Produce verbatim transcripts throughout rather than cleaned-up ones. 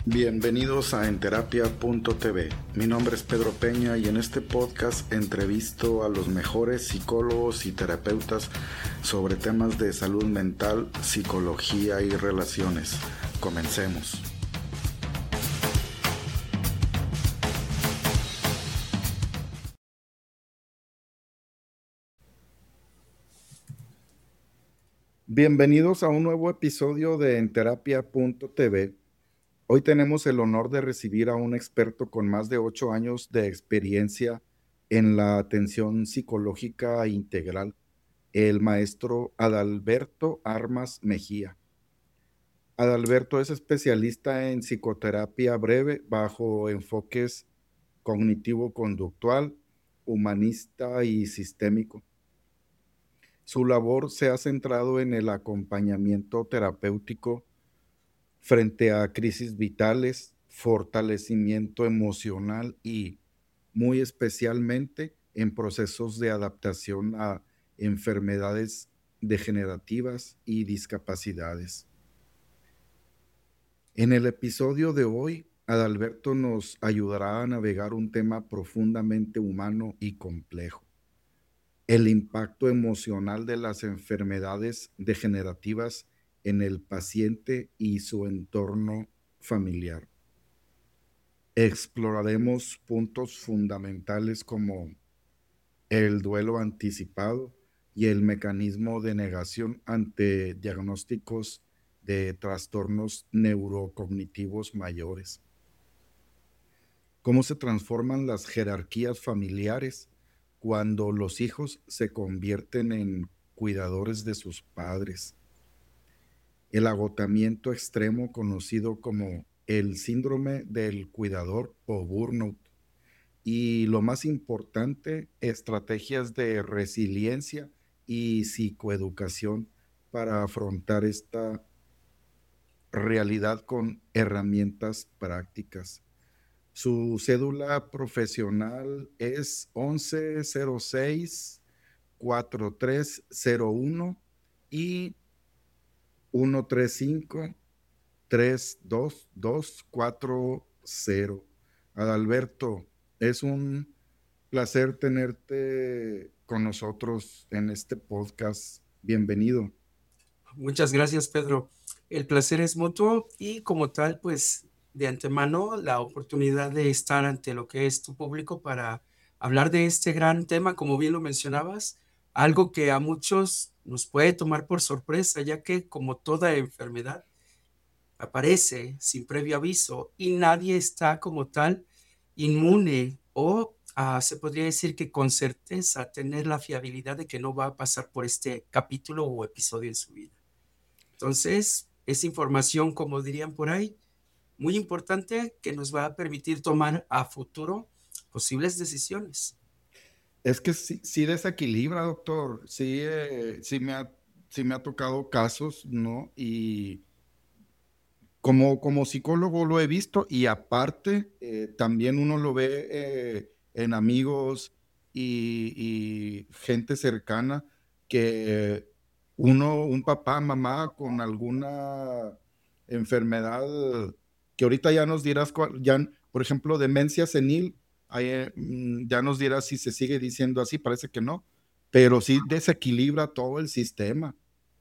Bienvenidos a enterapia punto t v. Mi nombre es Pedro Peña y en este podcast entrevisto a los mejores psicólogos y terapeutas sobre temas de salud mental, psicología y relaciones. Comencemos. Bienvenidos a un nuevo episodio de enterapia punto t v. Hoy tenemos el honor de recibir a un experto con más de ocho años de experiencia en la atención psicológica integral, el maestro Adalberto Armas Mejía. Adalberto es especialista en psicoterapia breve bajo enfoques cognitivo-conductual, humanista y sistémico. Su labor se ha centrado en el acompañamiento terapéutico frente a crisis vitales, fortalecimiento emocional y, muy especialmente, en procesos de adaptación a enfermedades degenerativas y discapacidades. En el episodio de hoy, Adalberto nos ayudará a navegar un tema profundamente humano y complejo: el impacto emocional de las enfermedades degenerativas en el paciente y su entorno familiar. Exploraremos puntos fundamentales como el duelo anticipado y el mecanismo de negación ante diagnósticos de trastornos neurocognitivos mayores. Cómo se transforman las jerarquías familiares cuando los hijos se convierten en cuidadores de sus padres. El agotamiento extremo conocido como el síndrome del cuidador o burnout. Y lo más importante, estrategias de resiliencia y psicoeducación para afrontar esta realidad con herramientas prácticas. Su cédula profesional es once cero seis cuatro tres cero uno y uno tres cinco tres dos dos cuatro cero. Adalberto, es un placer tenerte con nosotros en este podcast. Bienvenido. Muchas gracias, Pedro. El placer es mutuo y como tal, pues de antemano la oportunidad de estar ante lo que es tu público para hablar de este gran tema, como bien lo mencionabas, algo que a muchos nos puede tomar por sorpresa, ya que como toda enfermedad aparece sin previo aviso y nadie está como tal inmune o ah, se podría decir que con certeza tener la fiabilidad de que no va a pasar por este capítulo o episodio en su vida. Entonces, es información, como dirían por ahí, muy importante que nos va a permitir tomar a futuro posibles decisiones. Es que sí, sí desequilibra, doctor. Sí, eh, sí me ha, sí me ha tocado casos, ¿no? Y como, como psicólogo lo he visto y aparte eh, también uno lo ve eh, en amigos y, y gente cercana que uno, un papá, mamá con alguna enfermedad que ahorita ya nos dirás, cuál- ya, por ejemplo, demencia senil, ahí, eh, mm, ya nos dirás si se sigue diciendo así, parece que no, pero sí desequilibra todo el sistema.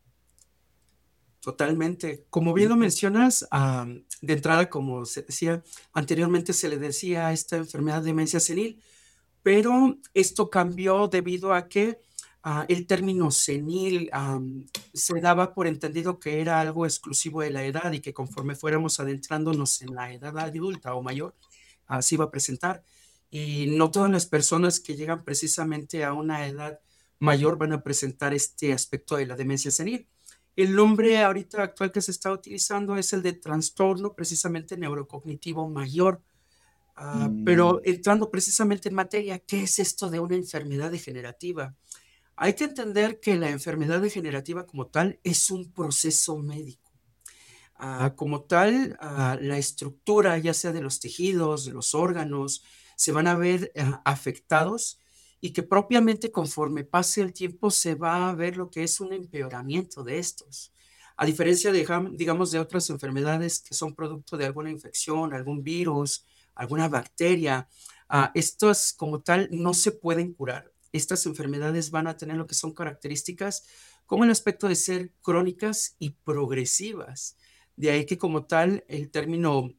Totalmente. Como bien lo mencionas, am, de entrada, como se decía anteriormente, se le decía a esta enfermedad de demencia senil, pero esto cambió debido a que ah, el término senil am, se daba por entendido que era algo exclusivo de la edad y que conforme fuéramos adentrándonos en la edad adulta o mayor, así iba a presentar. Y no todas las personas que llegan precisamente a una edad mayor van a presentar este aspecto de la demencia senil. El nombre ahorita actual que se está utilizando es el de trastorno precisamente neurocognitivo mayor. Ah, Mm, pero entrando precisamente en materia, ¿qué es esto de una enfermedad degenerativa? Hay que entender que la enfermedad degenerativa como tal es un proceso médico. Ah, como tal, ah, la estructura, ya sea de los tejidos, de los órganos, se van a ver ah, afectados y que propiamente conforme pase el tiempo se va a ver lo que es un empeoramiento de estos. A diferencia de, jam- digamos, de otras enfermedades que son producto de alguna infección, algún virus, alguna bacteria, ah, estos como tal no se pueden curar. Estas enfermedades van a tener lo que son características como el aspecto de ser crónicas y progresivas. De ahí que como tal el término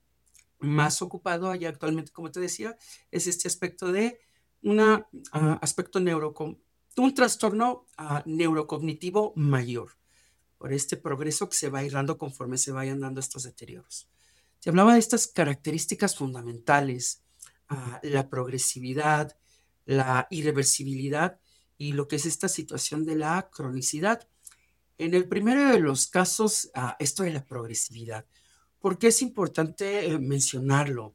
más ocupado allá actualmente, como te decía, es este aspecto de un aspecto neurocom un trastorno ah, neurocognitivo mayor, por este progreso que se va a ir dando conforme se vayan dando estos deterioros. Se hablaba de estas características fundamentales, ah, la progresividad, la irreversibilidad y lo que es esta situación de la cronicidad. En el primero de los casos, ah, esto de la progresividad, ¿por qué es importante eh, mencionarlo?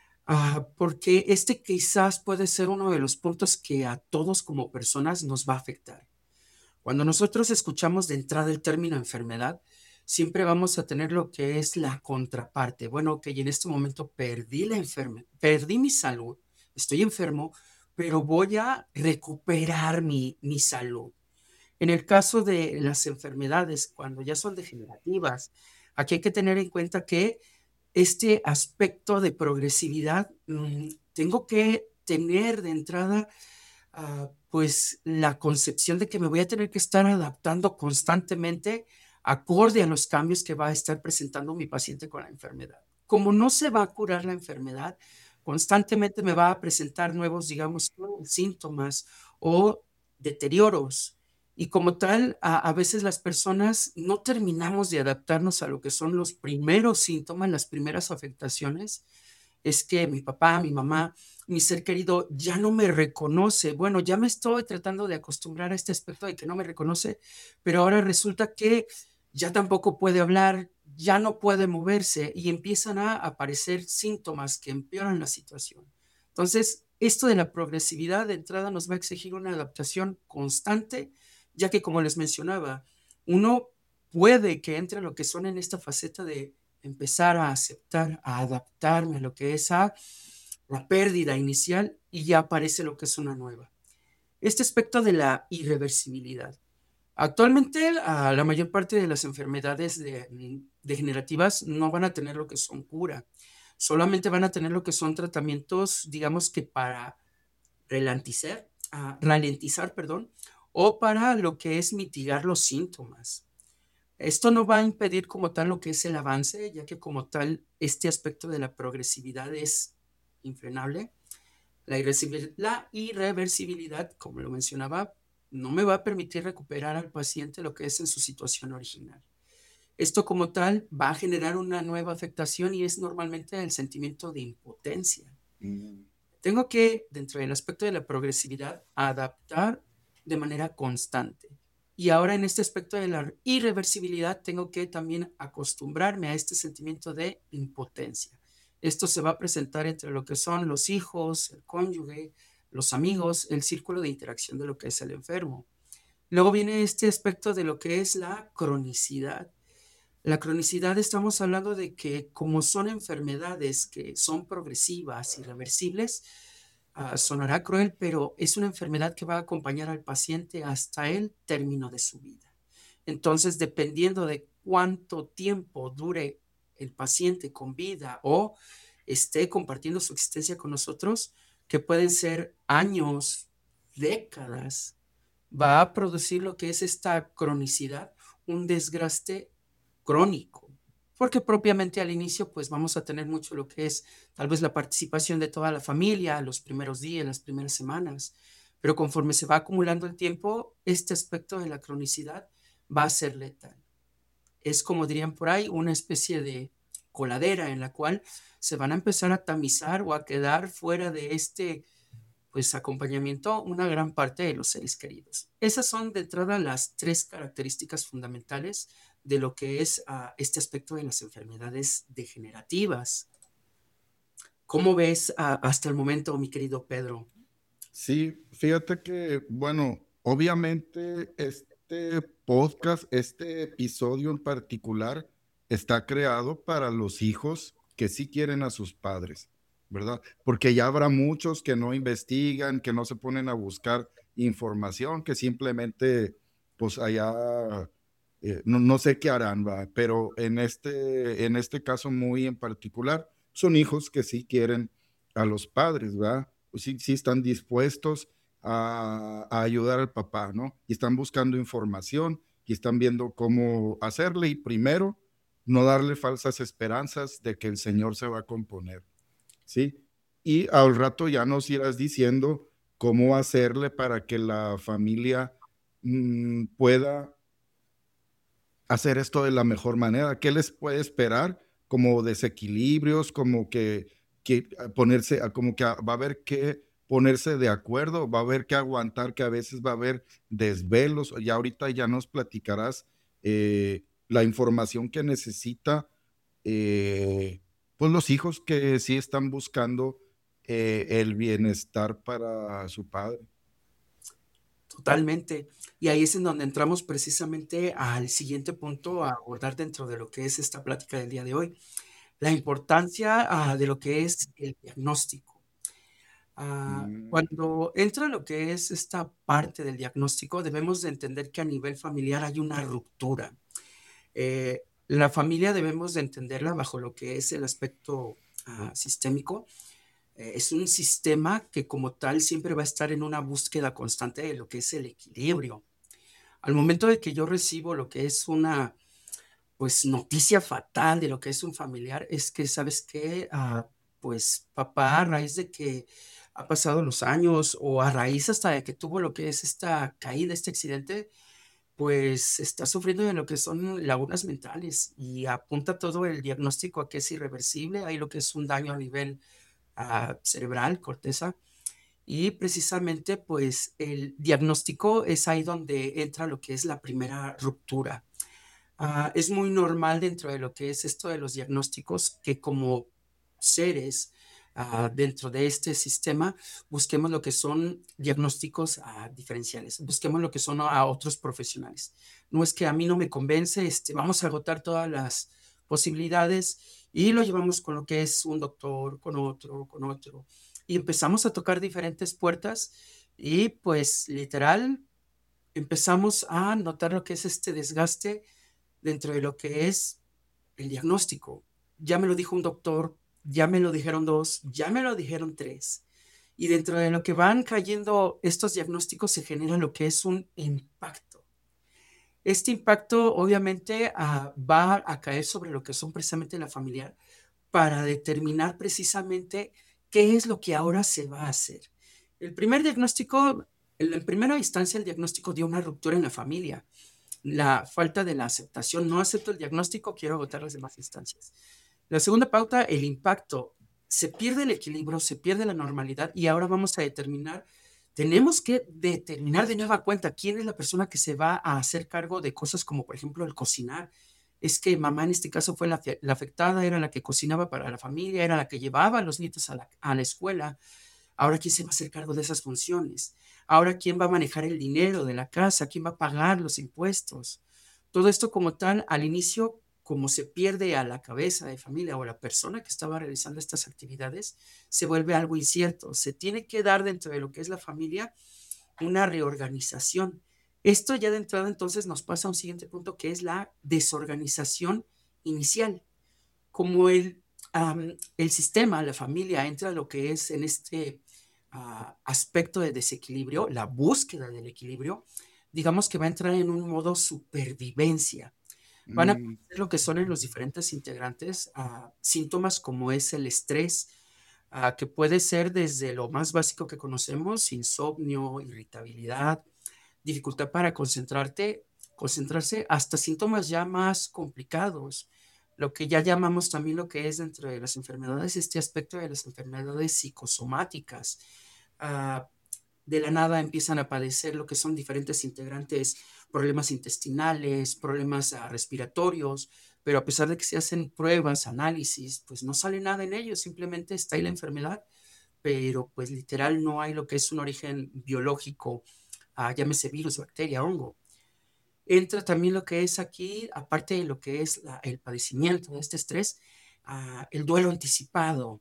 Ah, porque este quizás puede ser uno de los puntos que a todos como personas nos va a afectar. Cuando nosotros escuchamos de entrada el término enfermedad, siempre vamos a tener lo que es la contraparte. Bueno, ok, en este momento perdí la enfermedad, perdí mi salud, estoy enfermo, pero voy a recuperar mi, mi salud. En el caso de las enfermedades, cuando ya son degenerativas, aquí hay que tener en cuenta que este aspecto de progresividad, mm, tengo que tener de entrada, ah, pues la concepción de que me voy a tener que estar adaptando constantemente acorde a los cambios que va a estar presentando mi paciente con la enfermedad. Como no se va a curar la enfermedad, constantemente me va a presentar nuevos, digamos, síntomas o deterioros. Y como tal, a, a veces las personas no terminamos de adaptarnos a lo que son los primeros síntomas, las primeras afectaciones. Es que mi papá, mi mamá, mi ser querido ya no me reconoce. Bueno, ya me estoy tratando de acostumbrar a este aspecto de que no me reconoce, pero ahora resulta que ya tampoco puede hablar, ya no puede moverse y empiezan a aparecer síntomas que empeoran la situación. Entonces, esto de la progresividad de entrada nos va a exigir una adaptación constante, ya que como les mencionaba, uno puede que entre lo que son en esta faceta de empezar a aceptar, a adaptarme a lo que es a la pérdida inicial y ya aparece lo que es una nueva. Este aspecto de la irreversibilidad. Actualmente, a la mayor parte de las enfermedades de- degenerativas no van a tener lo que son cura, solamente van a tener lo que son tratamientos, digamos que para ralentizar, ah, ralentizar, perdón, o para lo que es mitigar los síntomas. Esto no va a impedir como tal lo que es el avance, ya que como tal este aspecto de la progresividad es infrenable. La, irreversibil- la irreversibilidad, como lo mencionaba, no me va a permitir recuperar al paciente lo que es en su situación original. Esto como tal va a generar una nueva afectación y es normalmente el sentimiento de impotencia. Mm. Tengo que, dentro del aspecto de la progresividad, adaptar de manera constante. Y ahora en este aspecto de la irreversibilidad, tengo que también acostumbrarme a este sentimiento de impotencia. Esto se va a presentar entre lo que son los hijos, el cónyuge, los amigos, el círculo de interacción de lo que es el enfermo. Luego viene este aspecto de lo que es la cronicidad. La cronicidad estamos hablando de que como son enfermedades que son progresivas y reversibles, ah, sonará cruel, pero es una enfermedad que va a acompañar al paciente hasta el término de su vida. Entonces, dependiendo de cuánto tiempo dure el paciente con vida o esté compartiendo su existencia con nosotros, que pueden ser años, décadas, va a producir lo que es esta cronicidad, un desgaste crónico, porque propiamente al inicio pues vamos a tener mucho lo que es tal vez la participación de toda la familia, los primeros días, las primeras semanas, pero conforme se va acumulando el tiempo, este aspecto de la cronicidad va a ser letal. Es como dirían por ahí, una especie de coladera en la cual se van a empezar a tamizar o a quedar fuera de este pues acompañamiento una gran parte de los seres queridos. Esas son de entrada las tres características fundamentales de lo que es uh, este aspecto de las enfermedades degenerativas. ¿Cómo ves uh, hasta el momento, mi querido Pedro? Sí, fíjate que, bueno, obviamente este podcast, este episodio en particular, está creado para los hijos que sí quieren a sus padres, ¿verdad? Porque ya habrá muchos que no investigan, que no se ponen a buscar información, que simplemente, pues allá Eh, no, no sé qué harán, ¿va? Pero en este, en este caso muy en particular, son hijos que sí quieren a los padres, ¿va? Pues sí, sí están dispuestos a, a ayudar al papá, ¿no? Y están buscando información y están viendo cómo hacerle y primero no darle falsas esperanzas de que el Señor se va a componer, ¿sí? Y al rato ya nos irás diciendo cómo hacerle para que la familia mm, pueda hacer esto de la mejor manera. ¿Qué les puede esperar? Como desequilibrios, como que, que ah, ponerse, ah, como que ah, va a haber que ponerse de acuerdo, va a haber que aguantar, que a veces va a haber desvelos. Ya ahorita ya nos platicarás eh, la información que necesita, eh, pues los hijos que sí están buscando eh, el bienestar para su padre. Totalmente. Y ahí es en donde entramos precisamente al siguiente punto a abordar dentro de lo que es esta plática del día de hoy, la importancia ah, de lo que es el diagnóstico. Ah, Mm, cuando entra lo que es esta parte del diagnóstico, debemos de entender que a nivel familiar hay una ruptura. Eh, la familia debemos de entenderla bajo lo que es el aspecto ah, sistémico. Eh, es un sistema que como tal siempre va a estar en una búsqueda constante de lo que es el equilibrio. Al momento de que yo recibo lo que es una, pues, noticia fatal de lo que es un familiar, es que, ¿sabes qué? Ah, pues, papá, a raíz de que ha pasado los años, o a raíz hasta de que tuvo lo que es esta caída, este accidente, pues, está sufriendo de lo que son lagunas mentales, y apunta todo el diagnóstico a que es irreversible. Hay lo que es un daño a nivel, ah, cerebral, corteza, y precisamente, pues, el diagnóstico es ahí donde entra lo que es la primera ruptura. Ah, es muy normal dentro de lo que es esto de los diagnósticos que como seres ah, dentro de este sistema busquemos lo que son diagnósticos ah, diferenciales, busquemos lo que son a otros profesionales. No es que a mí no me convence, este, vamos a agotar todas las posibilidades y lo llevamos con lo que es un doctor, con otro, con otro. Y empezamos a tocar diferentes puertas y pues literal empezamos a notar lo que es este desgaste dentro de lo que es el diagnóstico. Ya me lo dijo un doctor, ya me lo dijeron dos, ya me lo dijeron tres. Y dentro de lo que van cayendo estos diagnósticos se genera lo que es un impacto. Este impacto obviamente ah, va a caer sobre lo que son precisamente la familiar para determinar precisamente qué es lo que ahora se va a hacer. El primer diagnóstico, en la primera instancia, el diagnóstico dio una ruptura en la familia, la falta de la aceptación. No acepto el diagnóstico, quiero agotar las demás instancias. La segunda pauta, el impacto. Se pierde el equilibrio, se pierde la normalidad y ahora vamos a determinar, tenemos que determinar de nueva cuenta quién es la persona que se va a hacer cargo de cosas como, por ejemplo, el cocinar. Es que mamá en este caso fue la, la afectada, era la que cocinaba para la familia, era la que llevaba a los nietos a la, a la escuela. Ahora, ¿quién se va a hacer cargo de esas funciones? Ahora, ¿quién va a manejar el dinero de la casa? ¿Quién va a pagar los impuestos? Todo esto como tal, al inicio, como se pierde a la cabeza de familia o a la persona que estaba realizando estas actividades, se vuelve algo incierto. Se tiene que dar dentro de lo que es la familia una reorganización. Esto ya de entrada entonces nos pasa a un siguiente punto que es la desorganización inicial. Como el, um, el sistema, la familia entra a lo que es en este uh, aspecto de desequilibrio, la búsqueda del equilibrio, digamos que va a entrar en un modo supervivencia. Van a mm, aparecer lo que son en los diferentes integrantes uh, síntomas como es el estrés, uh, que puede ser desde lo más básico que conocemos, insomnio, irritabilidad, dificultad para concentrarte, concentrarse, hasta síntomas ya más complicados, lo que ya llamamos también lo que es dentro de las enfermedades, este aspecto de las enfermedades psicosomáticas. Uh, de la nada empiezan a padecer lo que son diferentes integrantes, problemas intestinales, problemas uh, respiratorios, pero a pesar de que se hacen pruebas, análisis, pues no sale nada en ellos, simplemente está ahí la enfermedad, pero pues literal no hay lo que es un origen biológico, uh, llámese virus, bacteria, hongo. Entra también lo que es aquí, aparte de lo que es la, el padecimiento de este estrés, uh, el duelo anticipado.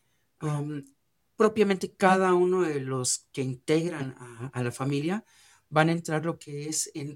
Um, propiamente cada uno de los que integran a, a, la familia van a entrar lo que es en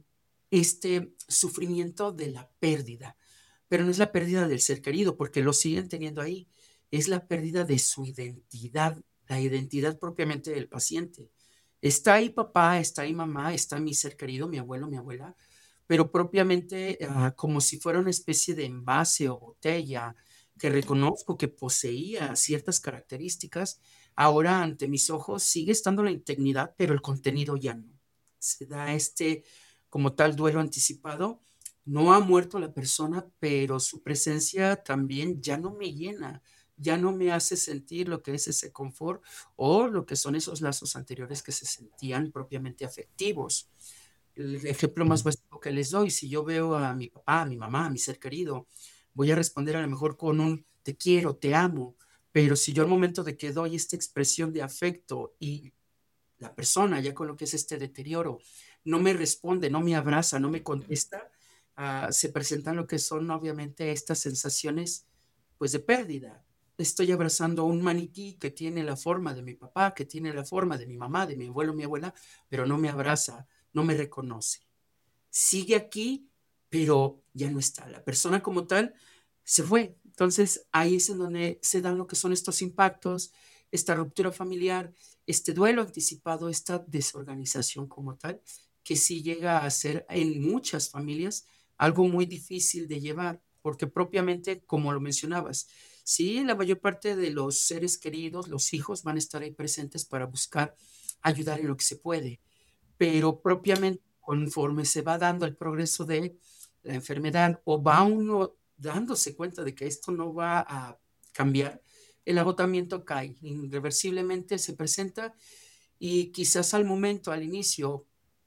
este sufrimiento de la pérdida, pero no es la pérdida del ser querido, porque lo siguen teniendo ahí, es la pérdida de su identidad, la identidad propiamente del paciente. Está ahí papá, está ahí mamá, está mi ser querido, mi abuelo, mi abuela, pero propiamente ah, como si fuera una especie de envase o botella que reconozco que poseía ciertas características, ahora ante mis ojos sigue estando la integridad, pero el contenido ya no. Se da este como tal duelo anticipado. No ha muerto la persona, pero su presencia también ya no me llena, ya no me hace sentir lo que es ese confort o lo que son esos lazos anteriores que se sentían propiamente afectivos. El ejemplo más básico que les doy, si yo veo a mi papá, a mi mamá, a mi ser querido, voy a responder a lo mejor con un te quiero, te amo, pero si yo al momento de que doy esta expresión de afecto y la persona ya con lo que es este deterioro no me responde, no me abraza, no me contesta, ah, se presentan lo que son obviamente estas sensaciones pues de pérdida. Estoy abrazando a un maniquí que tiene la forma de mi papá, que tiene la forma de mi mamá, de mi abuelo, mi abuela, pero no me abraza, no me reconoce. Sigue aquí, pero ya no está. La persona como tal se fue. Entonces ahí es en donde se dan lo que son estos impactos, esta ruptura familiar, este duelo anticipado, esta desorganización como tal, que sí llega a ser en muchas familias algo muy difícil de llevar, porque propiamente, como lo mencionabas, sí, la mayor parte de los seres queridos, los hijos, van a estar ahí presentes para buscar ayudar en lo que se puede, pero propiamente conforme se va dando el progreso de la enfermedad o va uno dándose cuenta de que esto no va a cambiar, el agotamiento cae, irreversiblemente se presenta y quizás al momento, al inicio,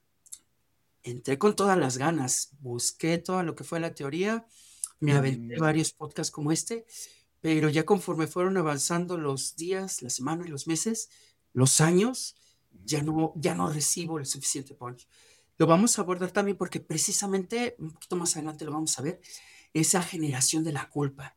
entré con todas las ganas, busqué todo lo que fue la teoría, me aventé Ujú. varios podcasts como este, pero ya conforme fueron avanzando los días, las semanas, los meses, los años, ya no, ya no recibo el suficiente punch. Lo vamos a abordar también porque precisamente, un poquito más adelante lo vamos a ver, esa generación de la culpa.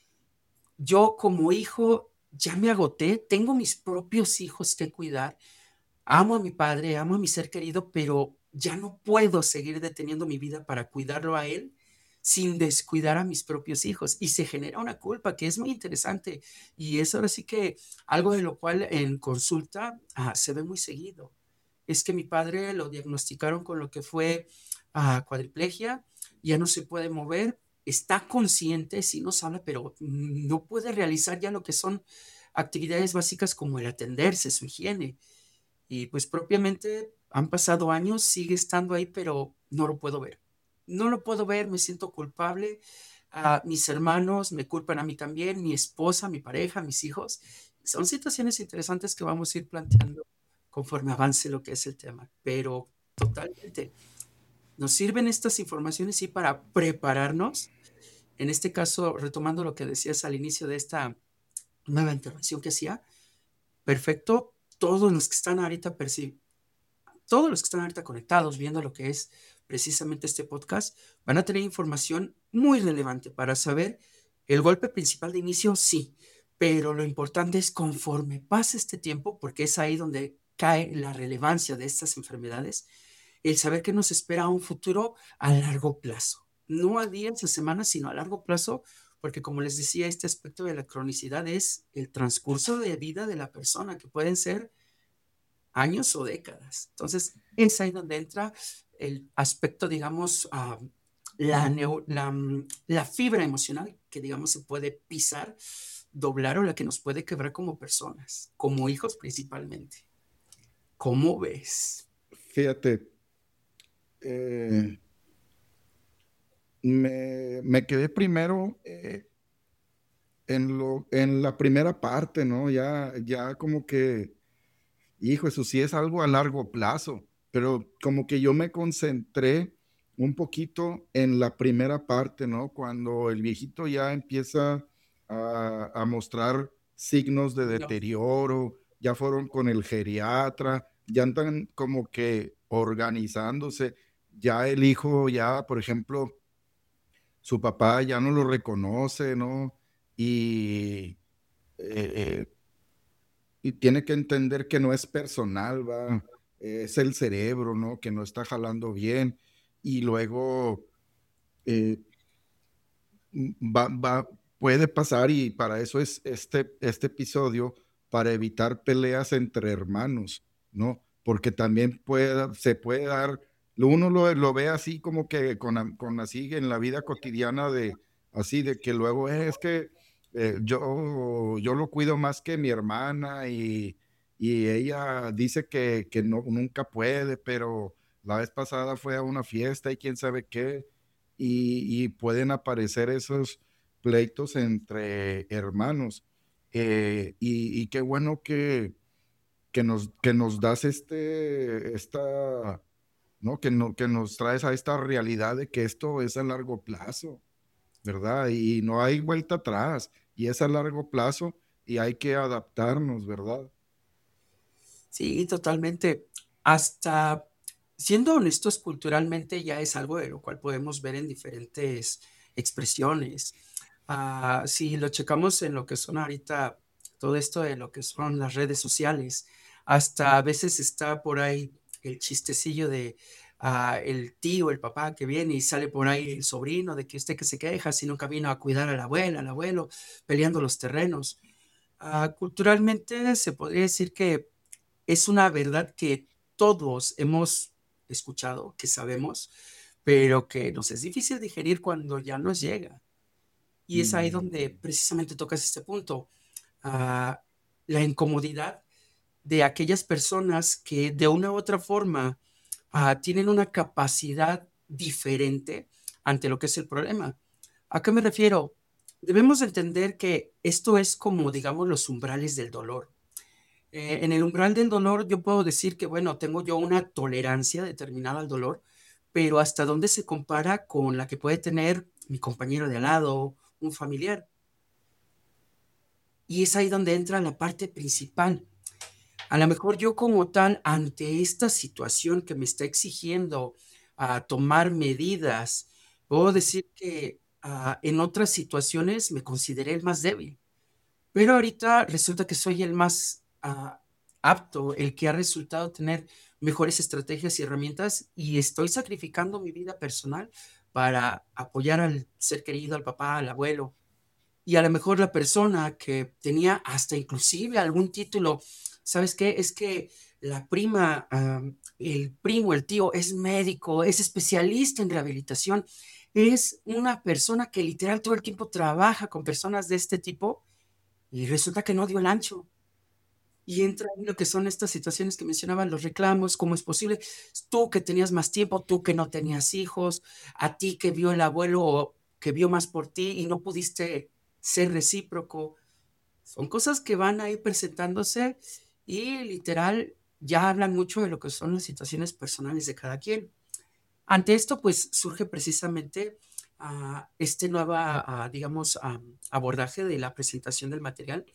Yo como hijo ya me agoté, tengo mis propios hijos que cuidar, amo a mi padre, amo a mi ser querido, pero ya no puedo seguir deteniendo mi vida para cuidarlo a él sin descuidar a mis propios hijos. Y se genera una culpa que es muy interesante. Y es ahora sí que algo de lo cual en consulta ah, se ve muy seguido. Es que mi padre lo diagnosticaron con lo que fue ah, cuadriplegia, ya no se puede mover, está consciente, sí nos habla, pero no puede realizar ya lo que son actividades básicas como el atenderse, su higiene. Y pues propiamente han pasado años, sigue estando ahí, pero no lo puedo ver. No lo puedo ver, me siento culpable. A mis hermanos me culpan a mí también, mi esposa, mi pareja, mis hijos. Son situaciones interesantes que vamos a ir planteando conforme avance lo que es el tema, pero totalmente. Nos sirven estas informaciones sí para prepararnos. En este caso, retomando lo que decías al inicio de esta nueva intervención que hacía, perfecto. Todos los que están ahorita perci- todos los que están ahorita conectados viendo lo que es precisamente este podcast van a tener información muy relevante para saber el golpe principal de inicio, sí, pero lo importante es conforme pase este tiempo, porque es ahí donde cae la relevancia de estas enfermedades, el saber que nos espera un futuro a largo plazo, no a días o semanas, sino a largo plazo, porque como les decía, este aspecto de la cronicidad es el transcurso de vida de la persona, que pueden ser años o décadas. Entonces, es ahí donde entra el aspecto, digamos, ah, la, neu- la, mm, la fibra emocional que, digamos, se puede pisar, doblar o la que nos puede quebrar como personas, como hijos principalmente. ¿Cómo ves? Fíjate, eh, me, me quedé primero eh, en lo, en la primera parte, ¿no? Ya, ya como que, hijo, eso sí es algo a largo plazo, pero como que yo me concentré un poquito en la primera parte, ¿no? Cuando el viejito ya empieza a, a mostrar signos de No, deterioro, ya fueron con el geriatra, ya andan como que organizándose, ya el hijo, ya, por ejemplo, su papá ya no lo reconoce, ¿no? Y, eh, eh, y tiene que entender que no es personal, va, es el cerebro, ¿no? Que no está jalando bien. y luego eh, va, va, puede pasar, y para eso es este, este episodio, para evitar peleas entre hermanos, ¿no? Porque también puede, se puede dar, uno lo, lo ve así como que con, con así en la vida cotidiana de, así de que luego "Eh, es que eh, yo, yo lo cuido más que mi hermana y, y ella dice que, que no, nunca puede, pero la vez pasada fue a una fiesta y quién sabe qué, y, y pueden aparecer esos pleitos entre hermanos. Eh, y, y qué bueno que, que, nos, que nos das este, esta, ¿no? Que, no, que nos traes a esta realidad de que esto es a largo plazo, ¿verdad? Y no hay vuelta atrás, y es a largo plazo y hay que adaptarnos, ¿verdad? Sí, totalmente. Hasta siendo honestos, culturalmente ya es algo de lo cual podemos ver en diferentes expresiones. Ah, si lo checamos en lo que son ahorita todo esto de lo que son las redes sociales, hasta a veces está por ahí el chistecillo de ah, el tío, el papá que viene y sale por ahí el sobrino de que este que se queja si nunca vino a cuidar a la abuela, al abuelo, peleando los terrenos. Ah, culturalmente se podría decir que es una verdad que todos hemos escuchado, que sabemos, pero que nos es difícil digerir cuando ya nos llega. Y es ahí Mm, donde precisamente tocas este punto, ah, la incomodidad de aquellas personas que de una u otra forma ah, tienen una capacidad diferente ante lo que es el problema. ¿A qué me refiero? Debemos entender que esto es como, digamos, los umbrales del dolor. Eh, en el umbral del dolor yo puedo decir que, bueno, tengo yo una tolerancia determinada al dolor, pero ¿hasta dónde se compara con la que puede tener mi compañero de al lado, un familiar? Y es ahí donde entra la parte principal. A lo mejor yo como tal, ante esta situación que me está exigiendo a tomar medidas, puedo decir que ah, en otras situaciones me consideré el más débil. Pero ahorita resulta que soy el más ah, apto, el que ha resultado tener mejores estrategias y herramientas y estoy sacrificando mi vida personal para apoyar al ser querido, al papá, al abuelo. Y a lo mejor la persona que tenía hasta inclusive algún título, ¿sabes qué? Es que la prima, ah, el primo, el tío es médico, es especialista en rehabilitación, es una persona que literal todo el tiempo trabaja con personas de este tipo y resulta que no dio el ancho. Y entra ahí lo que son estas situaciones que mencionaban, los reclamos, ¿cómo es posible? Tú que tenías más tiempo, tú que no tenías hijos, a ti que vio el abuelo o que vio más por ti y no pudiste ser recíproco. Son cosas que van a ir presentándose y literal ya hablan mucho de lo que son las situaciones personales de cada quien. Ante esto, pues surge precisamente ah, este nuevo, ah, digamos, ah, abordaje de la presentación del material,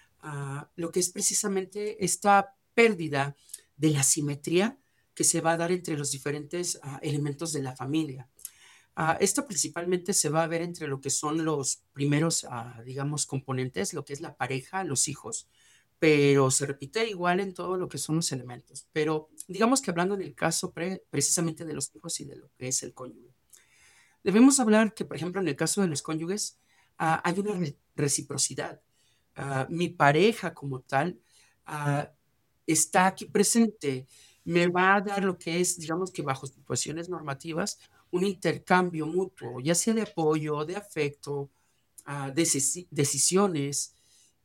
ah, lo que es precisamente esta pérdida de la simetría que se va a dar entre los diferentes ah, elementos de la familia. Ah, esto principalmente se va a ver entre lo que son los primeros, ah, digamos, componentes, lo que es la pareja, los hijos, pero se repite igual en todo lo que son los elementos. Pero digamos que hablando en el caso pre- precisamente de los hijos y de lo que es el cónyuge. Debemos hablar que, por ejemplo, en el caso de los cónyuges, ah, hay una re- reciprocidad. Ah, mi pareja como tal ah, está aquí presente, me va a dar lo que es, digamos que bajo situaciones normativas, un intercambio mutuo, ya sea de apoyo, de afecto, ah, decisi- decisiones.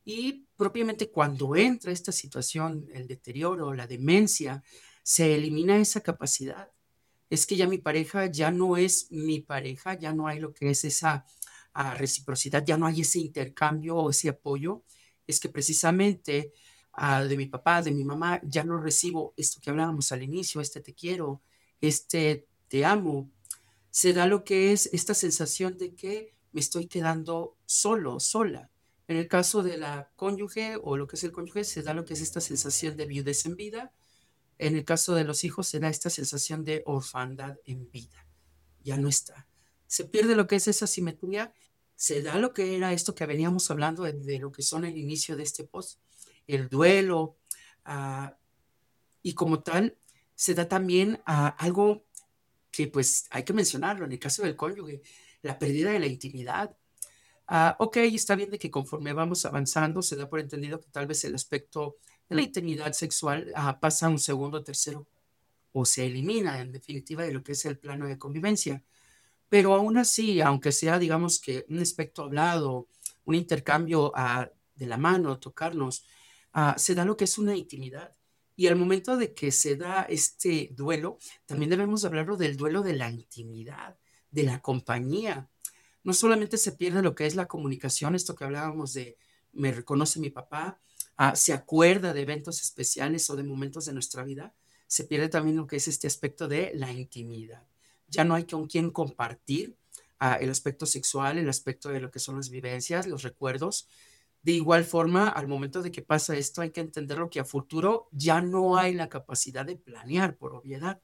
Y propiamente cuando entra esta situación, el deterioro, la demencia, se elimina esa capacidad. Es que ya mi pareja ya no es mi pareja, ya no hay lo que es esa ah, reciprocidad, ya no hay ese intercambio o ese apoyo. Es que precisamente ah, de mi papá, de mi mamá, ya no recibo esto que hablábamos al inicio, este te quiero, este te amo. Se da lo que es esta sensación de que me estoy quedando solo, sola. En el caso de la cónyuge o lo que es el cónyuge, se da lo que es esta sensación de viudez en vida. En el caso de los hijos se da esta sensación de orfandad en vida. Ya no está. Se pierde lo que es esa simetría, se da lo que era esto que veníamos hablando de, de lo que son el inicio de este post, el duelo, ah, y como tal, se da también a algo que pues hay que mencionarlo en el caso del cónyuge, la pérdida de la intimidad. Ah, ok, está bien de que conforme vamos avanzando se da por entendido que tal vez el aspecto de la intimidad sexual ah, pasa a un segundo, tercero o se elimina en definitiva de lo que es el plano de convivencia. Pero aún así, aunque sea, digamos que un aspecto hablado, un intercambio ah, de la mano, tocarnos, ah, se da lo que es una intimidad. Y al momento de que se da este duelo, también debemos hablarlo del duelo de la intimidad, de la compañía. No solamente se pierde lo que es la comunicación, esto que hablábamos de me reconoce mi papá, ah, se acuerda de eventos especiales o de momentos de nuestra vida, se pierde también lo que es este aspecto de la intimidad. Ya no hay con quién compartir ah, el aspecto sexual, el aspecto de lo que son las vivencias, los recuerdos. De igual forma, al momento de que pasa esto, hay que entenderlo que a futuro ya no hay la capacidad de planear por obviedad.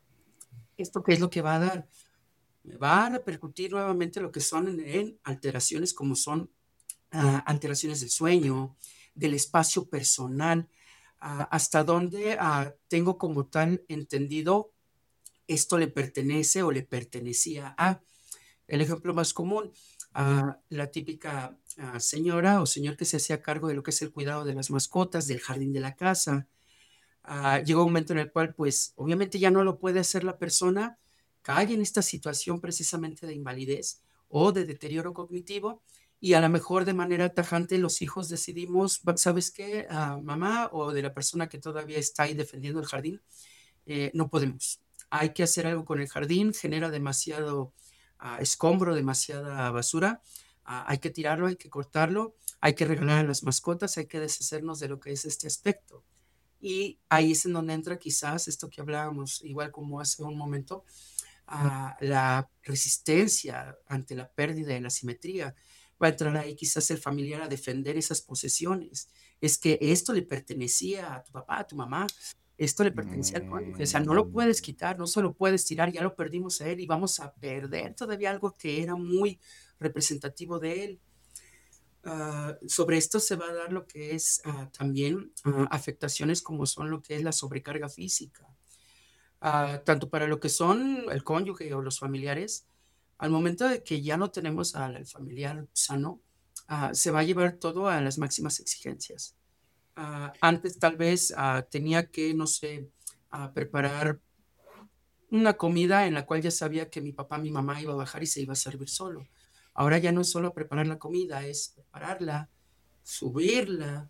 ¿Esto qué es lo que va a dar? Me va a repercutir nuevamente lo que son en, en alteraciones como son ah, alteraciones del sueño, del espacio personal, ah, hasta dónde ah, tengo como tal entendido esto le pertenece o le pertenecía a. El ejemplo más común, a la típica ah, señora o señor que se hacía cargo de lo que es el cuidado de las mascotas, del jardín de la casa. Ah, llega un momento en el cual, pues, obviamente ya no lo puede hacer la persona, cae en esta situación precisamente de invalidez o de deterioro cognitivo y a lo mejor de manera tajante los hijos decidimos, "Va- ¿sabes qué? Ah, mamá o de la persona que todavía está ahí defendiendo el jardín, eh, no podemos. Hay que hacer algo con el jardín, genera demasiado ah, escombro, demasiada basura, ah, hay que tirarlo, hay que cortarlo, hay que regalar a las mascotas, hay que deshacernos de lo que es este aspecto. Y ahí es en donde entra quizás esto que hablábamos, igual como hace un momento, a la resistencia ante la pérdida de la simetría. Va a entrar ahí quizás el familiar a defender esas posesiones. Es que esto le pertenecía a tu papá, a tu mamá, esto le pertenecía al cónyuge, o sea, no lo Mm, puedes quitar, no se lo puedes tirar, ya lo perdimos a él y vamos a perder todavía algo que era muy representativo de él. Ah, sobre esto se va a dar lo que es ah, también ah, afectaciones como son lo que es la sobrecarga física, ah, tanto para lo que son el cónyuge o los familiares. Al momento de que ya no tenemos al, al familiar sano, ah, se va a llevar todo a las máximas exigencias. Ah, antes tal vez ah, tenía que, no sé, ah, preparar una comida en la cual ya sabía que mi papá, mi mamá iba a bajar y se iba a servir solo. Ahora ya no es solo preparar la comida, es prepararla, subirla,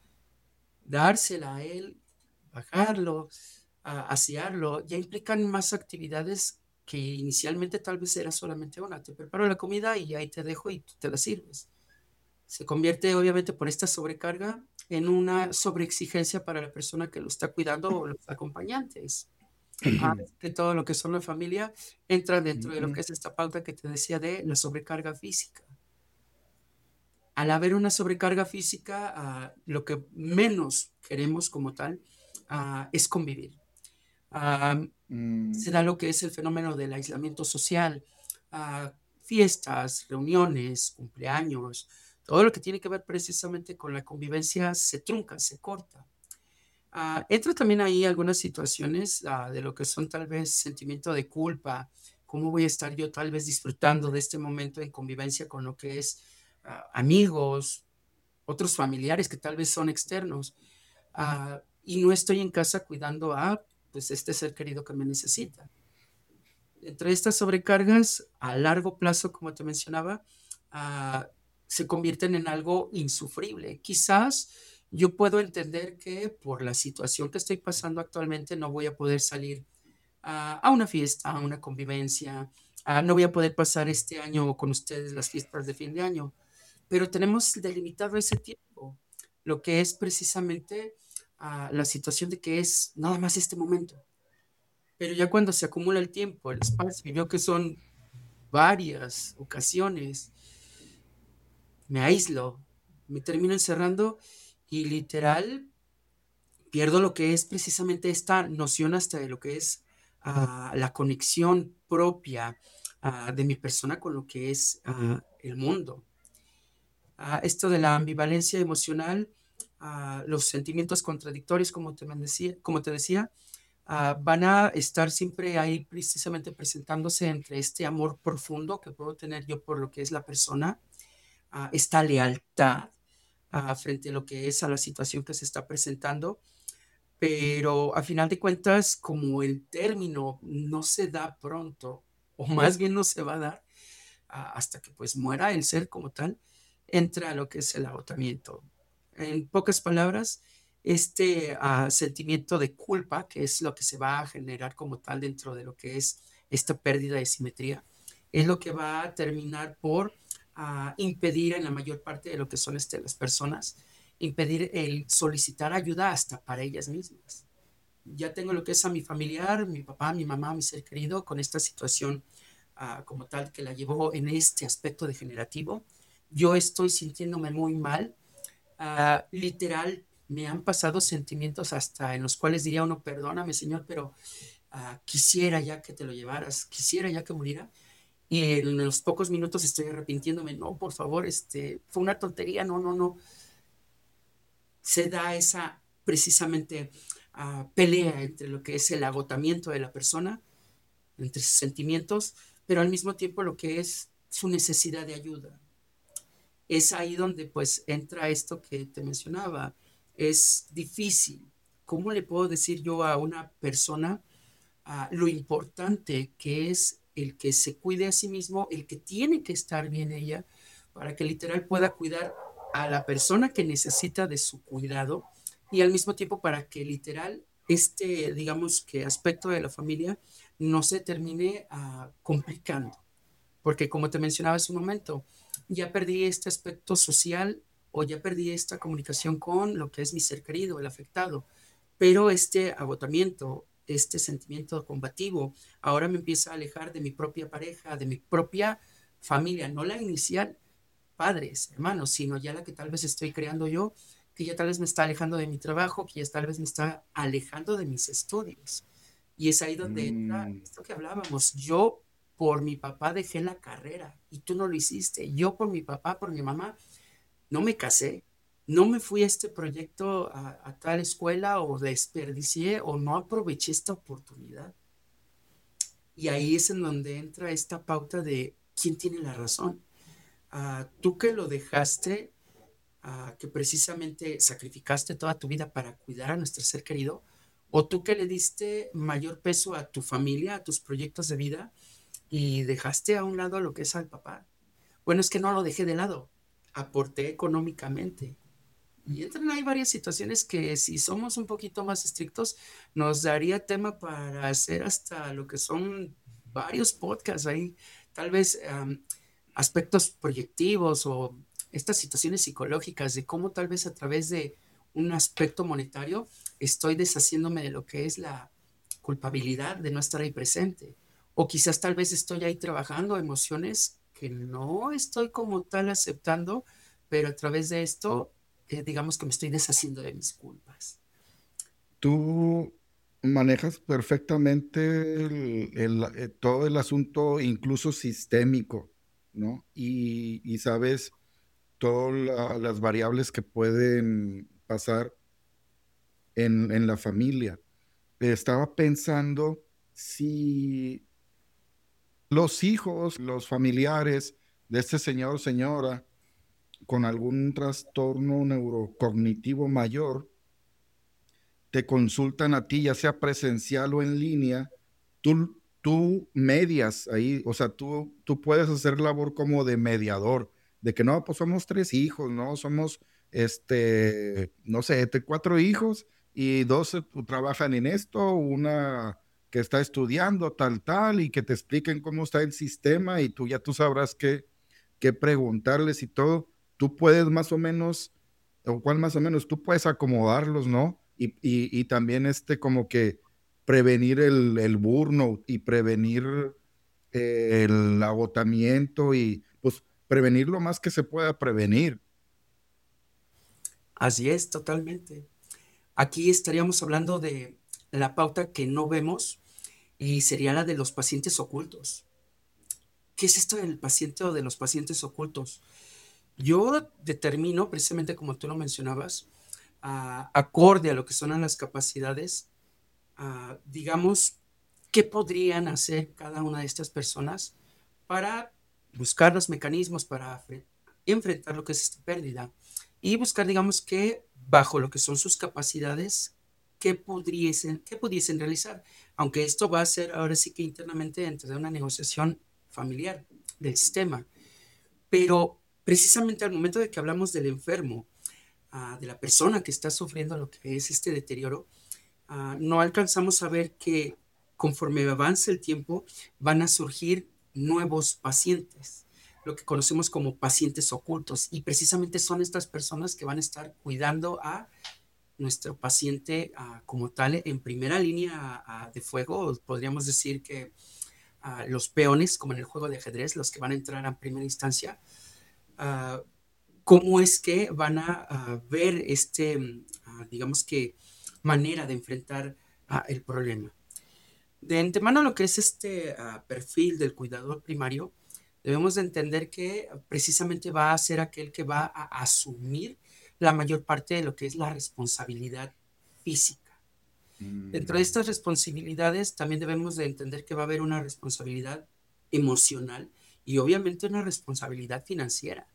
dársela a él, bajarlo, a asearlo, ya implican más actividades que inicialmente tal vez era solamente una. Te preparo la comida y ahí te dejo y tú te la sirves. Se convierte obviamente por esta sobrecarga en una sobreexigencia para la persona que lo está cuidando o los acompañantes. Ah, que todo lo que son la familia entra dentro de lo que es esta pauta que te decía de la sobrecarga física. Al haber una sobrecarga física, ah, lo que menos queremos como tal ah, es convivir. Ah, mm, se da lo que es el fenómeno del aislamiento social, ah, fiestas, reuniones, cumpleaños, todo lo que tiene que ver precisamente con la convivencia se trunca, se corta. Ah, entra también ahí algunas situaciones ah, de lo que son tal vez sentimiento de culpa, cómo voy a estar yo tal vez disfrutando de este momento en convivencia con lo que es ah, amigos, otros familiares que tal vez son externos, ah, y no estoy en casa cuidando a pues este ser querido que me necesita. Entre estas sobrecargas, a largo plazo, como te mencionaba, ah, se convierten en algo insufrible. Quizás yo puedo entender que por la situación que estoy pasando actualmente no voy a poder salir a, a una fiesta, a una convivencia, ah, no voy a poder pasar este año con ustedes las fiestas de fin de año, pero tenemos delimitado ese tiempo, lo que es precisamente ah, la situación de que es nada más este momento. Pero ya cuando se acumula el tiempo, el espacio, y veo que son varias ocasiones, me aíslo, me termino encerrando y literal pierdo lo que es precisamente esta noción hasta de lo que es ah, la conexión propia ah, de mi persona con lo que es ah, el mundo. Ah, esto de la ambivalencia emocional, ah, los sentimientos contradictorios, como te, decía, como te decía, ah, van a estar siempre ahí precisamente presentándose entre este amor profundo que puedo tener yo por lo que es la persona, ah, esta lealtad ah, frente a lo que es a la situación que se está presentando, pero a final de cuentas, como el término no se da pronto, o más bien no se va a dar ah, hasta que pues muera el ser como tal, entra lo que es el agotamiento. En pocas palabras, este ah, sentimiento de culpa, que es lo que se va a generar como tal dentro de lo que es esta pérdida de simetría, es lo que va a terminar por ah, impedir en la mayor parte de lo que son este, las personas, impedir el solicitar ayuda hasta para ellas mismas. Ya tengo lo que es a mi familiar, mi papá, mi mamá, mi ser querido, con esta situación ah, como tal que la llevó en este aspecto degenerativo. Yo estoy sintiéndome muy mal. Ah, literal, me han pasado sentimientos hasta en los cuales diría uno, perdóname, Señor, pero ah, quisiera ya que te lo llevaras, quisiera ya que muriera. Y en los pocos minutos estoy arrepintiéndome, no, por favor, este, fue una tontería, no, no, no. Se da esa precisamente ah, pelea entre lo que es el agotamiento de la persona, entre sus sentimientos, pero al mismo tiempo lo que es su necesidad de ayuda. Es ahí donde pues entra esto que te mencionaba. Es difícil. ¿Cómo le puedo decir yo a una persona ah, lo importante que es el que se cuide a sí mismo, el que tiene que estar bien ella, para que literal pueda cuidar a la persona que necesita de su cuidado y al mismo tiempo para que literal este, digamos que aspecto de la familia no se termine ah, complicando? Porque como te mencionaba hace un momento, ya perdí este aspecto social o ya perdí esta comunicación con lo que es mi ser querido, el afectado, pero este agotamiento, este sentimiento combativo, ahora me empieza a alejar de mi propia pareja, de mi propia familia, no la inicial, padres, hermanos, sino ya la que tal vez estoy creando yo, que ya tal vez me está alejando de mi trabajo, que ya tal vez me está alejando de mis estudios. Y es ahí donde entra Mm, esto que hablábamos. Yo por mi papá dejé la carrera y tú no lo hiciste. Yo por mi papá, por mi mamá, no me casé. No me fui a este proyecto a, a tal escuela o desperdicié o no aproveché esta oportunidad. Y ahí es en donde entra esta pauta de quién tiene la razón. Ah, tú que lo dejaste, ah, que precisamente sacrificaste toda tu vida para cuidar a nuestro ser querido, o tú que le diste mayor peso a tu familia, a tus proyectos de vida y dejaste a un lado lo que es al papá. Bueno, es que no lo dejé de lado, aporté económicamente. Y entran ahí varias situaciones que si somos un poquito más estrictos, nos daría tema para hacer hasta lo que son varios podcasts ahí, tal vez um, aspectos proyectivos o estas situaciones psicológicas de cómo tal vez a través de un aspecto monetario estoy deshaciéndome de lo que es la culpabilidad de no estar ahí presente. O quizás tal vez estoy ahí trabajando emociones que no estoy como tal aceptando, pero a través de esto eh, digamos que me estoy deshaciendo de mis culpas. Tú manejas perfectamente el- el- eh, todo el asunto, incluso sistémico, ¿no? Y, y sabes todas la- las variables que pueden pasar en, en la familia. Estaba pensando si los hijos, los familiares de este señor o señora con algún trastorno neurocognitivo mayor te consultan a ti, ya sea presencial o en línea, tú, tú medias ahí, o sea, tú, tú puedes hacer labor como de mediador, de que no, pues somos tres hijos, ¿no? Somos, este, no sé, te- cuatro hijos y dos eh, trabajan en esto, una que está estudiando tal, tal, y que te expliquen cómo está el sistema y tú ya tú sabrás qué, qué preguntarles y todo. Tú puedes más o menos o cuál más o menos, tú puedes acomodarlos, ¿no? Y, y, y también este como que prevenir el, el burnout y prevenir eh, el agotamiento y pues prevenir lo más que se pueda prevenir. Así es, totalmente. Aquí estaríamos hablando de la pauta que no vemos y sería la de los pacientes ocultos. ¿Qué es esto del paciente o de los pacientes ocultos? Yo determino, precisamente como tú lo mencionabas, a- acorde a lo que son las capacidades, ah, digamos, qué podrían hacer cada una de estas personas para buscar los mecanismos para fre- enfrentar lo que es esta pérdida y buscar, digamos, que bajo lo que son sus capacidades, qué pudiesen, qué pudiesen realizar. Aunque esto va a ser ahora sí que internamente dentro de una negociación familiar del sistema. Pero precisamente al momento de que hablamos del enfermo, ah, de la persona que está sufriendo lo que es este deterioro, ah, no alcanzamos a ver que conforme avance el tiempo van a surgir nuevos pacientes, lo que conocemos como pacientes ocultos, y precisamente son estas personas que van a estar cuidando a nuestro paciente ah, como tal en primera línea ah, de fuego. Podríamos decir que ah, los peones, como en el juego de ajedrez, los que van a entrar a primera instancia, ah, cómo es que van a, a ver este, mm, ah, digamos que, manera de enfrentar ah, el problema. De antemano, lo que es este ah, perfil del cuidador primario, debemos de entender que precisamente va a ser aquel que va a asumir la mayor parte de lo que es la responsabilidad física. Dentro de Mm, estas responsabilidades también debemos de entender que va a haber una responsabilidad emocional y obviamente una responsabilidad financiera.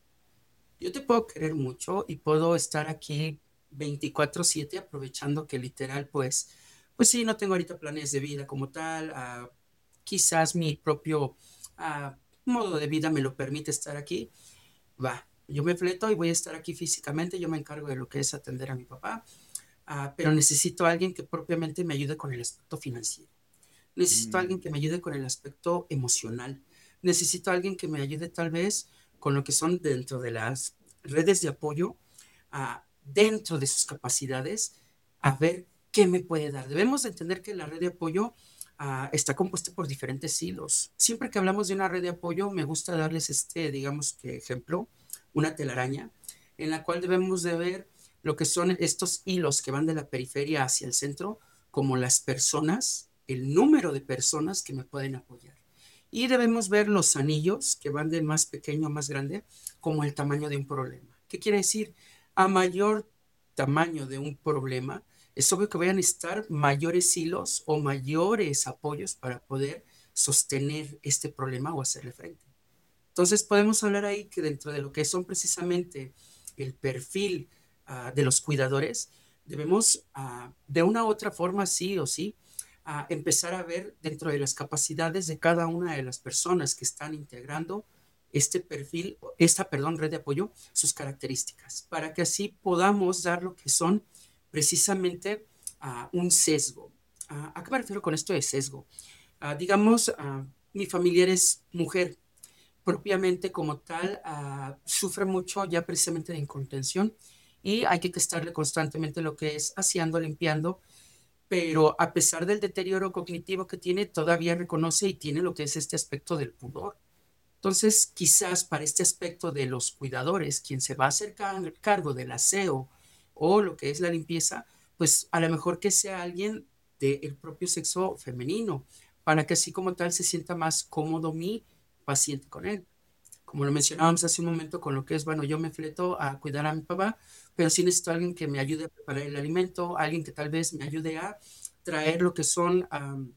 Yo te puedo querer mucho y puedo estar aquí veinticuatro siete aprovechando que literal, pues, pues sí, no tengo ahorita planes de vida como tal. ah, quizás mi propio ah, modo de vida me lo permite estar aquí. Va, yo me fleto y voy a estar aquí físicamente. Yo me encargo de lo que es atender a mi papá, ah, pero necesito a alguien que propiamente me ayude con el aspecto financiero. Necesito a alguien mm, que me ayude con el aspecto emocional. Necesito a alguien que me ayude tal vez con lo que son dentro de las redes de apoyo, ah, dentro de sus capacidades, a ver qué me puede dar. Debemos de entender que la red de apoyo ah, está compuesta por diferentes hilos. Siempre que hablamos de una red de apoyo, me gusta darles este, digamos que ejemplo, una telaraña, en la cual debemos de ver lo que son estos hilos que van de la periferia hacia el centro, como las personas, el número de personas que me pueden apoyar. Y debemos ver los anillos que van de más pequeño a más grande, como el tamaño de un problema. ¿Qué quiere decir? A mayor tamaño de un problema, es obvio que vayan a estar mayores hilos o mayores apoyos para poder sostener este problema o hacerle frente. Entonces podemos hablar ahí que dentro de lo que son precisamente el perfil uh, de los cuidadores, debemos uh, de una u otra forma, sí o sí, uh, empezar a ver dentro de las capacidades de cada una de las personas que están integrando este perfil, esta, perdón, red de apoyo, sus características, para que así podamos dar lo que son precisamente uh, un sesgo. Uh, ¿A qué me refiero con esto de sesgo? Uh, digamos, uh, mi familiar es mujer, propiamente como tal, uh, sufre mucho ya precisamente de incontención y hay que estarle constantemente lo que es aseando, limpiando, pero a pesar del deterioro cognitivo que tiene, todavía reconoce y tiene lo que es este aspecto del pudor. Entonces, quizás para este aspecto de los cuidadores, quien se va a hacer car cargo del aseo o lo que es la limpieza, pues a lo mejor que sea alguien del propio sexo femenino, para que así como tal se sienta más cómodo mi paciente con él. Como lo mencionábamos hace un momento con lo que es, bueno, yo me fleto a cuidar a mi papá, pero sí necesito a alguien que me ayude a preparar el alimento, alguien que tal vez me ayude a traer lo que son um,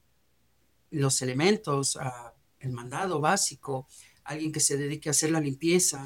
los elementos, uh, el mandado básico, alguien que se dedique a hacer la limpieza.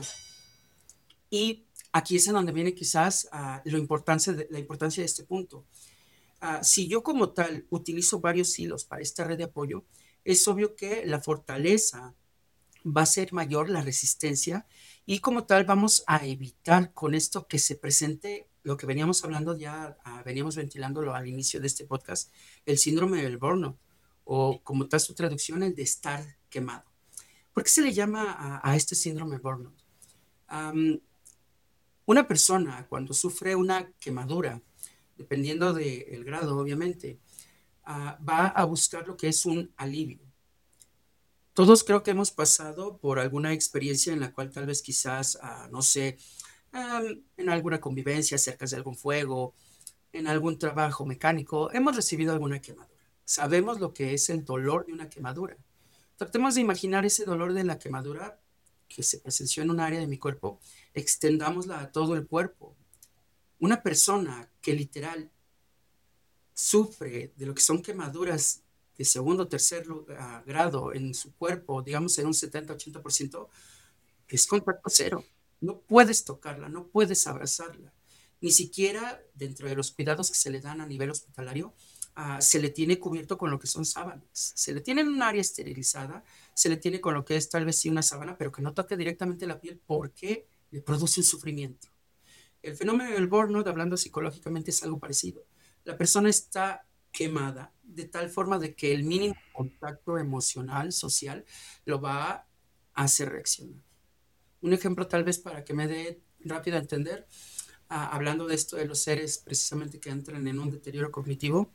Y aquí es en donde viene quizás uh, lo importancia de, la importancia de este punto. Uh, si yo como tal utilizo varios hilos para esta red de apoyo, es obvio que la fortaleza va a ser mayor, la resistencia, y como tal vamos a evitar con esto que se presente lo que veníamos hablando ya, uh, veníamos ventilándolo al inicio de este podcast, el síndrome del burnout, o como tal su traducción, el de estar quemado. ¿Por qué se le llama a, a este síndrome burnout? Um, una persona cuando sufre una quemadura, dependiendo del grado, obviamente, uh, va a buscar lo que es un alivio. Todos creo que hemos pasado por alguna experiencia en la cual tal vez quizás, uh, no sé, um, en alguna convivencia cerca de algún fuego, en algún trabajo mecánico, hemos recibido alguna quemadura. Sabemos lo que es el dolor de una quemadura. Tratemos de imaginar ese dolor de la quemadura que se presenció en un área de mi cuerpo, extendámosla a todo el cuerpo. Una persona que literal sufre de lo que son quemaduras de segundo o tercer lu- ah, grado en su cuerpo, digamos en un setenta-ochenta por ciento, es contacto cero. No puedes tocarla, no puedes abrazarla. Ni siquiera dentro de los cuidados que se le dan a nivel hospitalario, ah, se le tiene cubierto con lo que son sábanas. Se le tiene en un área esterilizada, se le tiene con lo que es tal vez sí una sábana, pero que no toque directamente la piel porque le produce un sufrimiento. El fenómeno del burnout, hablando psicológicamente, es algo parecido. La persona está quemada de tal forma de que el mínimo contacto emocional, social, lo va a hacer reaccionar. Un ejemplo tal vez para que me dé rápido a entender, ah, hablando de esto de los seres precisamente que entran en un deterioro cognitivo,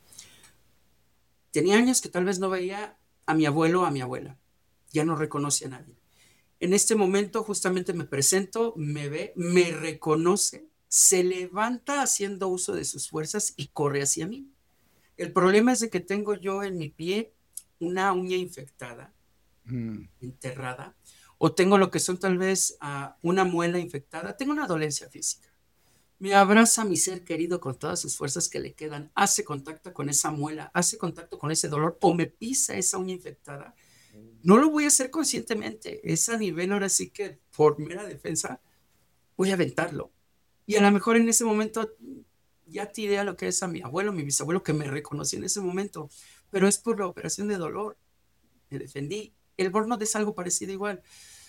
tenía años que tal vez no veía a mi abuelo o a mi abuela, ya no reconoce a nadie. En este momento justamente me presento, me ve, me reconoce, se levanta haciendo uso de sus fuerzas y corre hacia mí. El problema es de que tengo yo en mi pie una uña infectada, Mm, enterrada, o tengo lo que son tal vez ah, una muela infectada, tengo una dolencia física. Me abraza mi ser querido con todas sus fuerzas que le quedan, hace contacto con esa muela, hace contacto con ese dolor o me pisa esa uña infectada. No lo voy a hacer conscientemente, es a nivel ahora sí que por mera defensa voy a aventarlo. Y a lo mejor en ese momento ya tiré a lo que es a mi abuelo, mi bisabuelo que me reconoció en ese momento, pero es por la operación de dolor, me defendí. El burnout es algo parecido igual.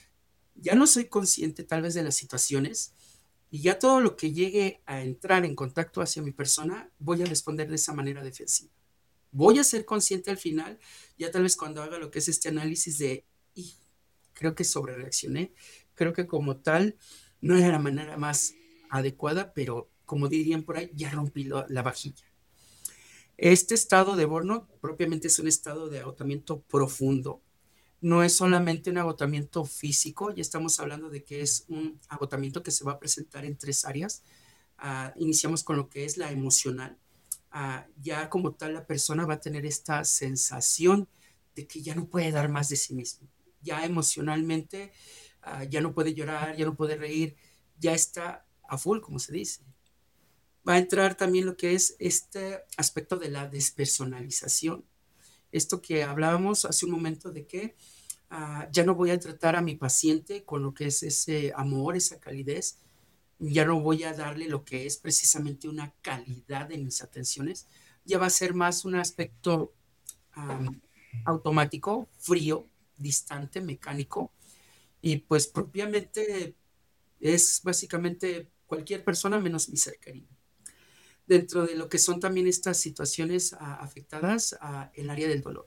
Ya no soy consciente tal vez de las situaciones y ya todo lo que llegue a entrar en contacto hacia mi persona, voy a responder de esa manera defensiva. Voy a ser consciente al final, ya tal vez cuando haga lo que es este análisis de, y creo que sobrereaccioné, creo que como tal no era la manera más adecuada, pero como dirían por ahí, ya rompí lo- la vajilla. Este estado de burnout propiamente es un estado de agotamiento profundo. No es solamente un agotamiento físico, ya estamos hablando de que es un agotamiento que se va a presentar en tres áreas. Ah, iniciamos con lo que es la emocional. Ah, ya como tal la persona va a tener esta sensación de que ya no puede dar más de sí mismo. Ya emocionalmente, ah, ya no puede llorar, ya no puede reír, ya está a full, como se dice. Va a entrar también lo que es este aspecto de la despersonalización. Esto que hablábamos hace un momento de que ah, ya no voy a tratar a mi paciente con lo que es ese amor, esa calidez, ya no voy a darle lo que es precisamente una calidad en mis atenciones, ya va a ser más un aspecto um, automático, frío, distante, mecánico, y pues propiamente es básicamente cualquier persona menos mi ser querido. Dentro de lo que son también estas situaciones uh, afectadas, uh, el área del dolor.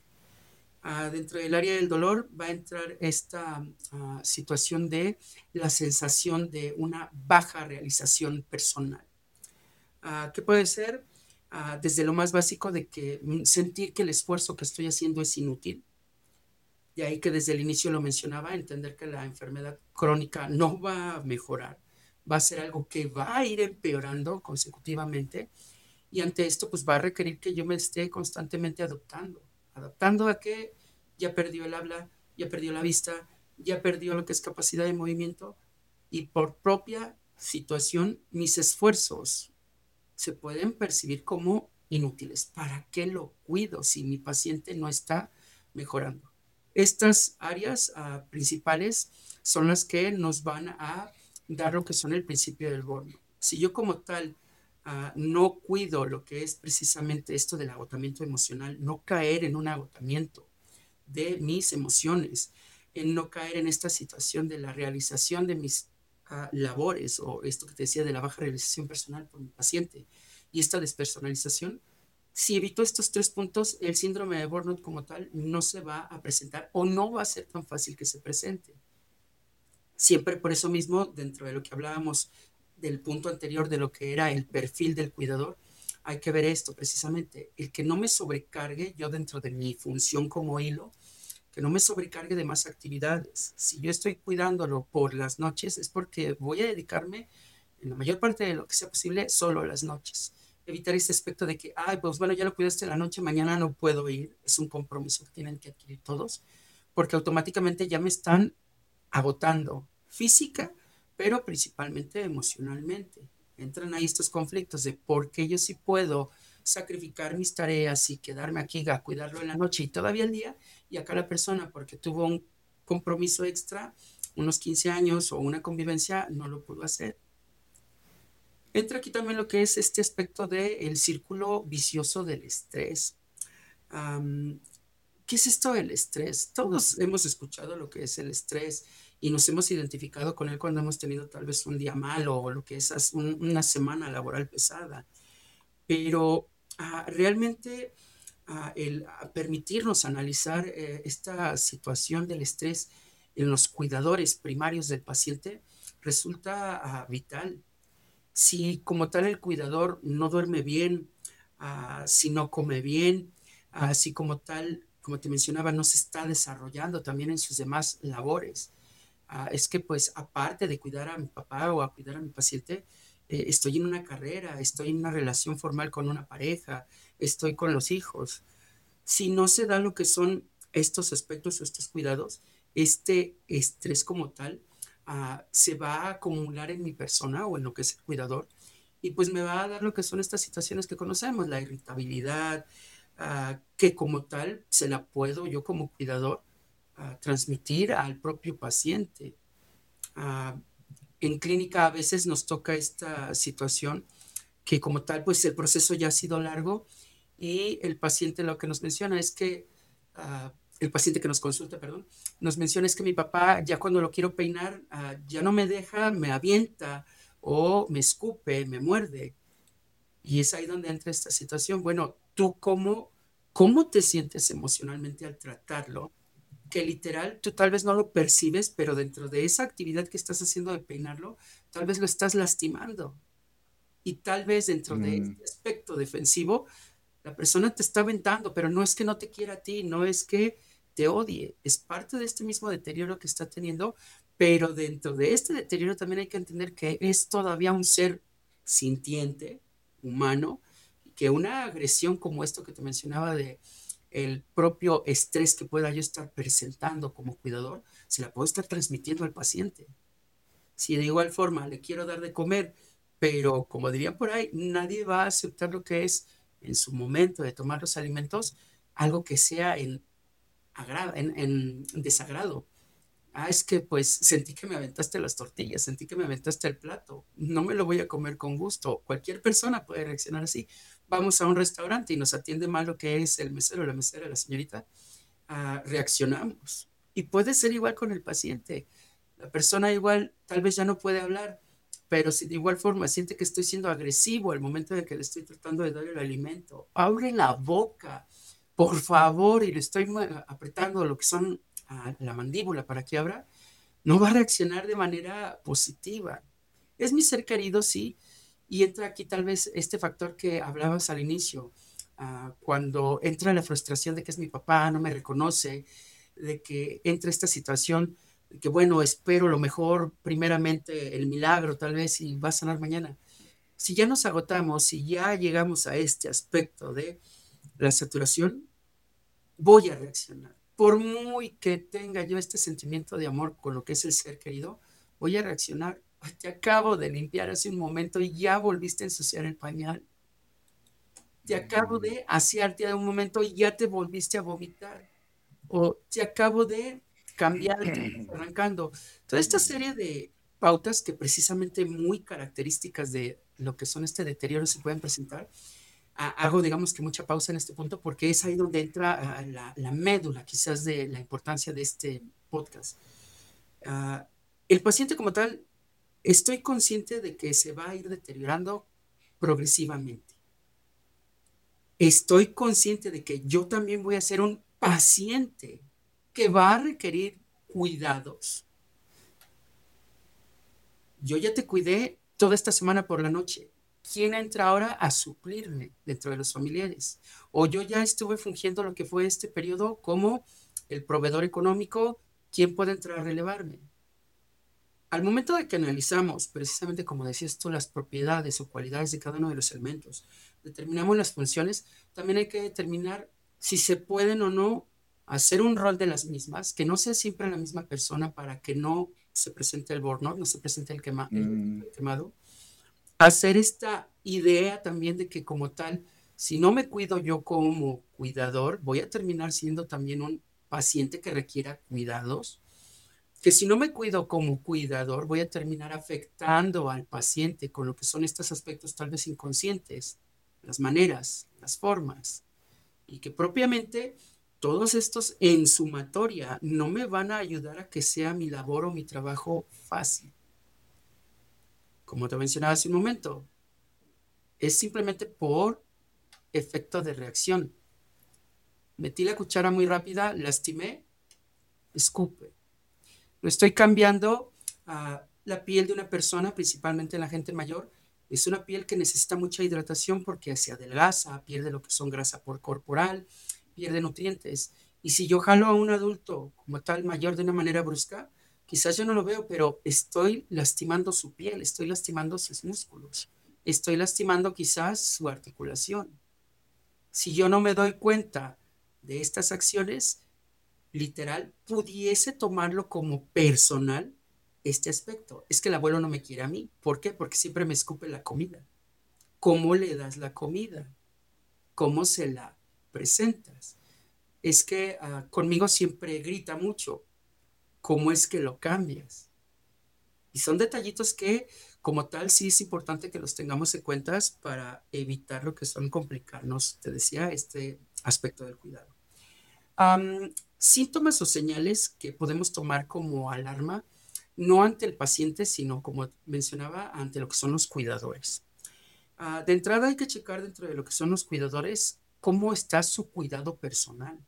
Uh, dentro del área del dolor va a entrar esta uh, situación de la sensación de una baja realización personal. Uh, ¿Qué puede ser? Uh, desde lo más básico de que mm, sentir que el esfuerzo que estoy haciendo es inútil. De ahí que desde el inicio lo mencionaba, entender que la enfermedad crónica no va a mejorar, va a ser algo que va a ir empeorando consecutivamente y ante esto pues va a requerir que yo me esté constantemente adaptando. ¿Adaptando a que ya perdió el habla, ya perdió la vista, ya perdió lo que es capacidad de movimiento y por propia situación mis esfuerzos se pueden percibir como inútiles? ¿Para qué lo cuido si mi paciente no está mejorando? Estas áreas uh, principales son las que nos van a dar lo que son el principio del bono. Si yo como tal uh, no cuido lo que es precisamente esto del agotamiento emocional, no caer en un agotamiento de mis emociones, en no caer en esta situación de la realización de mis uh, labores o esto que te decía de la baja realización personal por mi paciente y esta despersonalización, si evito estos tres puntos, el síndrome de burnout como tal no se va a presentar o no va a ser tan fácil que se presente. Siempre por eso mismo, dentro de lo que hablábamos del punto anterior de lo que era el perfil del cuidador, hay que ver esto precisamente, el que no me sobrecargue yo dentro de mi función como hilo, que no me sobrecargue de más actividades. Si yo estoy cuidándolo por las noches es porque voy a dedicarme en la mayor parte de lo que sea posible solo a las noches. Evitar ese aspecto de que, ay, pues bueno, ya lo cuidaste la noche, mañana no puedo ir. Es un compromiso que tienen que adquirir todos, porque automáticamente ya me están agotando física, pero principalmente emocionalmente. Entran ahí estos conflictos de por qué yo sí puedo sacrificar mis tareas y quedarme aquí a cuidarlo en la noche y todavía el día, y acá la persona, porque tuvo un compromiso extra, unos quince años o una convivencia, no lo pudo hacer. Entra aquí también lo que es este aspecto del círculo vicioso del estrés. Am, ¿Qué es esto del estrés? Todos hemos escuchado lo que es el estrés y nos hemos identificado con él cuando hemos tenido tal vez un día malo o lo que es as- un- una semana laboral pesada. Pero ah, realmente ah, el ah, permitirnos analizar eh, esta situación del estrés en los cuidadores primarios del paciente resulta ah, vital. Si como tal el cuidador no duerme bien, ah, si no come bien, ah, si como tal, como te mencionaba, no se está desarrollando también en sus demás labores, ah, es que pues aparte de cuidar a mi papá o a cuidar a mi paciente, eh, estoy en una carrera, estoy en una relación formal con una pareja, estoy con los hijos. Si no se da lo que son estos aspectos o estos cuidados, este estrés como tal ah, se va a acumular en mi persona o en lo que es el cuidador y pues me va a dar lo que son estas situaciones que conocemos, la irritabilidad, ah, que como tal se la puedo yo como cuidador ah, transmitir al propio paciente. Ah, en clínica a veces nos toca esta situación que como tal pues el proceso ya ha sido largo y el paciente lo que nos menciona es que, ah, el paciente que nos consulta, perdón, nos menciona es que mi papá ya cuando lo quiero peinar, ah, ya no me deja, me avienta o me escupe, me muerde. Y es ahí donde entra esta situación. Bueno, ¿tú cómo, cómo te sientes emocionalmente al tratarlo? Que literal, tú tal vez no lo percibes, pero dentro de esa actividad que estás haciendo de peinarlo, tal vez lo estás lastimando. Y tal vez dentro de Mm, este aspecto defensivo, la persona te está aventando, pero no es que no te quiera a ti, no es que te odie, es parte de este mismo deterioro que está teniendo, pero dentro de este deterioro también hay que entender que es todavía un ser sintiente, humano, y que una agresión como esto que te mencionaba de el propio estrés que pueda yo estar presentando como cuidador, se la puedo estar transmitiendo al paciente. Si de igual forma le quiero dar de comer, pero como dirían por ahí, nadie va a aceptar lo que es en su momento de tomar los alimentos, algo que sea en, agrado, en, en desagrado. Ah, es que pues sentí que me aventaste las tortillas, sentí que me aventaste el plato, no me lo voy a comer con gusto. Cualquier persona puede reaccionar así. Vamos a un restaurante y nos atiende mal lo que es el mesero, la mesera, la señorita, ah, reaccionamos. Y puede ser igual con el paciente. La persona igual tal vez ya no puede hablar, pero si de igual forma siente que estoy siendo agresivo al momento de que le estoy tratando de dar el alimento, abre la boca, por favor, y le estoy apretando lo que son ah, la mandíbula para que abra, no va a reaccionar de manera positiva. Es mi ser querido, sí, y entra aquí tal vez este factor que hablabas al inicio, ah, cuando entra la frustración de que es mi papá, no me reconoce, de que entra esta situación de que, bueno, espero lo mejor, primeramente el milagro tal vez y va a sanar mañana. Si ya nos agotamos, si ya llegamos a este aspecto de la saturación, voy a reaccionar. Por muy que tenga yo este sentimiento de amor con lo que es el ser querido, voy a reaccionar. Ay, te acabo de limpiar hace un momento y ya volviste a ensuciar el pañal. Te acabo mm, de asearte de un momento y ya te volviste a vomitar. O te acabo de cambiar, te estás arrancando. Toda esta serie de pautas que precisamente muy características de lo que son este deterioro se pueden presentar. Ha- hago, digamos que mucha pausa en este punto porque es ahí donde entra ah, la, la médula quizás de la importancia de este podcast. Ah, el paciente como tal, estoy consciente de que se va a ir deteriorando progresivamente. Estoy consciente de que yo también voy a ser un paciente que va a requerir cuidados. Yo ya te cuidé toda esta semana por la noche. ¿Quién entra ahora a suplirme dentro de los familiares? O yo ya estuve fungiendo lo que fue este periodo como el proveedor económico. ¿Quién puede entrar a relevarme? Al momento de que analizamos, precisamente como decías tú, las propiedades o cualidades de cada uno de los elementos, determinamos las funciones, también hay que determinar si se pueden o no hacer un rol de las mismas, que no sea siempre la misma persona para que no se presente el burnout, no se presente el, quema, el mm, quemado. Hacer esta idea también de que como tal Si no me cuido yo como cuidador, voy a terminar siendo también un paciente que requiera cuidados, que si no me cuido como cuidador, voy a terminar afectando al paciente con lo que son estos aspectos tal vez inconscientes, las maneras, las formas, y que propiamente todos estos en sumatoria no me van a ayudar a que sea mi labor o mi trabajo fácil. Como te mencionaba hace un momento, es simplemente por efecto de reacción. Metí la cuchara muy rápida, lastimé, escupe. No estoy cambiando uh, la piel de una persona, principalmente la gente mayor. Es una piel que necesita mucha hidratación porque se adelgaza, pierde lo que son grasa por corporal, pierde nutrientes. Y si yo jalo a un adulto como tal mayor de una manera brusca, quizás yo no lo veo, pero estoy lastimando su piel, estoy lastimando sus músculos, estoy lastimando quizás su articulación. Si yo no me doy cuenta de estas acciones, literal, pudiese tomarlo como personal este aspecto. Es que el abuelo no me quiere a mí. ¿Por qué? Porque siempre me escupe la comida. ¿Cómo le das la comida? ¿Cómo se la presentas? Es que uh, conmigo siempre grita mucho. ¿Cómo es que lo cambias? Y son detallitos que, como tal, sí es importante que los tengamos en cuenta para evitar lo que son complicarnos, te decía, este aspecto del cuidado. Um, síntomas o señales que podemos tomar como alarma, no ante el paciente, sino como mencionaba, ante lo que son los cuidadores. Uh, de entrada hay que checar dentro de lo que son los cuidadores cómo está su cuidado personal.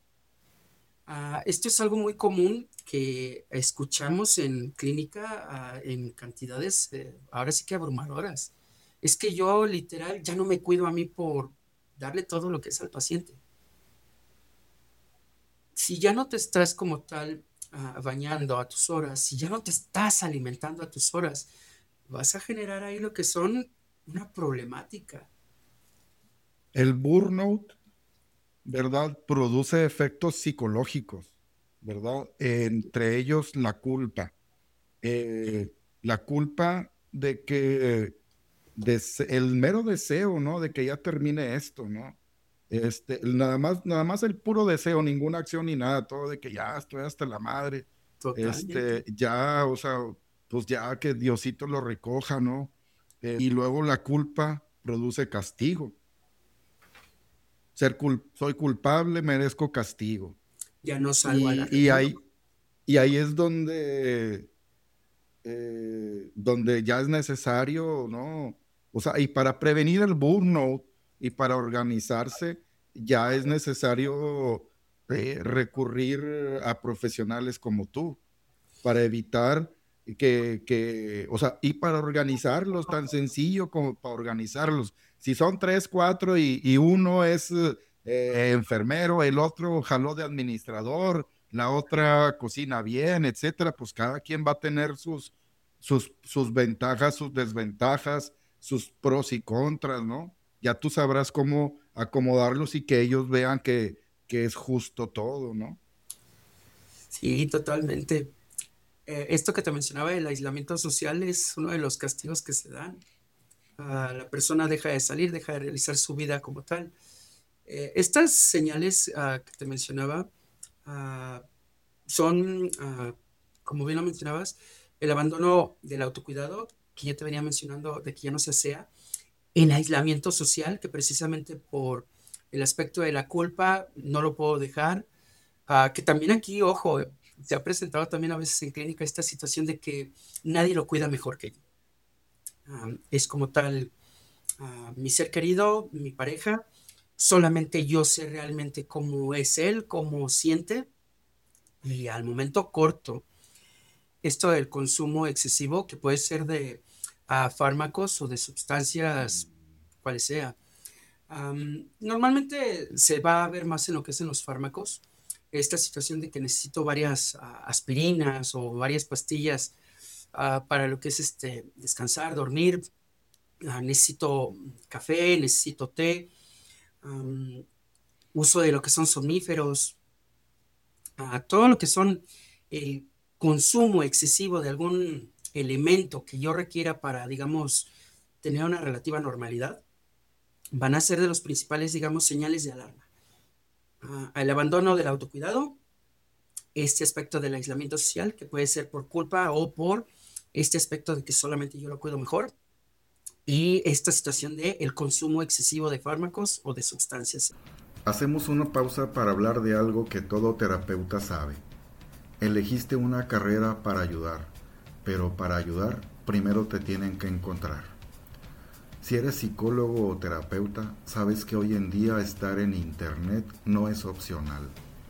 Uh, esto es algo muy común que escuchamos en clínica uh, en cantidades, eh, ahora sí que abrumadoras. Es que yo literal ya no me cuido a mí por darle todo lo que es al paciente. Si ya no te estás como tal uh, bañando a tus horas, si ya no te estás alimentando a tus horas, vas a generar ahí lo que son una problemática. El burnout, ¿verdad? Produce efectos psicológicos, ¿verdad? Entre ellos la culpa. Eh, la culpa de que dese- el mero deseo, ¿no? De que ya termine esto, ¿no? Este, nada más, nada más el puro deseo, ninguna acción ni nada, todo de que ya estoy hasta la madre, este, Totalmente. ya, o sea, pues ya que Diosito lo recoja, ¿no? Eh, y luego la culpa produce castigo. Ser cul- soy culpable, merezco castigo. Ya no salgo a la Y, y reunión. ahí, y ahí es donde eh, donde ya es necesario, ¿no? O sea, y para prevenir el burnout y para organizarse, ya es necesario eh, recurrir a profesionales como tú para evitar que, que, o sea, y para organizarlos, tan sencillo como para organizarlos. Si son tres, cuatro y, y uno es eh, enfermero, el otro jaló de administrador, la otra cocina bien, etcétera, pues cada quien va a tener sus, sus, sus ventajas, sus desventajas, sus pros y contras, ¿no? Ya tú sabrás cómo acomodarlos y que ellos vean que, que es justo todo, ¿no? Sí, totalmente. Eh, esto que te mencionaba, el aislamiento social es uno de los castigos que se dan. Uh, la persona deja de salir, deja de realizar su vida como tal. Eh, estas señales uh, que te mencionaba uh, son, uh, como bien lo mencionabas, el abandono del autocuidado, que ya te venía mencionando, de que ya no se hacía, el aislamiento social, que precisamente por el aspecto de la culpa no lo puedo dejar, uh, que también aquí, ojo, se ha presentado también a veces en clínica esta situación de que nadie lo cuida mejor que yo. Uh, es como tal, uh, mi ser querido, mi pareja, solamente yo sé realmente cómo es él, cómo siente, y al momento corto esto del consumo excesivo, que puede ser de uh, fármacos o de sustancias, cuales sea. Um, normalmente se va a ver más en lo que es en los fármacos, esta situación de que necesito varias uh, aspirinas o varias pastillas uh, para lo que es este, descansar, dormir, uh, necesito café, necesito té, um, uso de lo que son somníferos, uh, todo lo que son el consumo excesivo de algún elemento que yo requiera para, digamos, tener una relativa normalidad, van a ser de los principales, digamos, señales de alarma. Uh, el abandono del autocuidado, este aspecto del aislamiento social, que puede ser por culpa o por este aspecto de que solamente yo lo cuido mejor, y esta situación de el consumo excesivo de fármacos o de sustancias. Hacemos una pausa para hablar de algo que todo terapeuta sabe. Elegiste una carrera para ayudar, pero para ayudar primero te tienen que encontrar. Si eres psicólogo o terapeuta, sabes que hoy en día estar en internet no es opcional.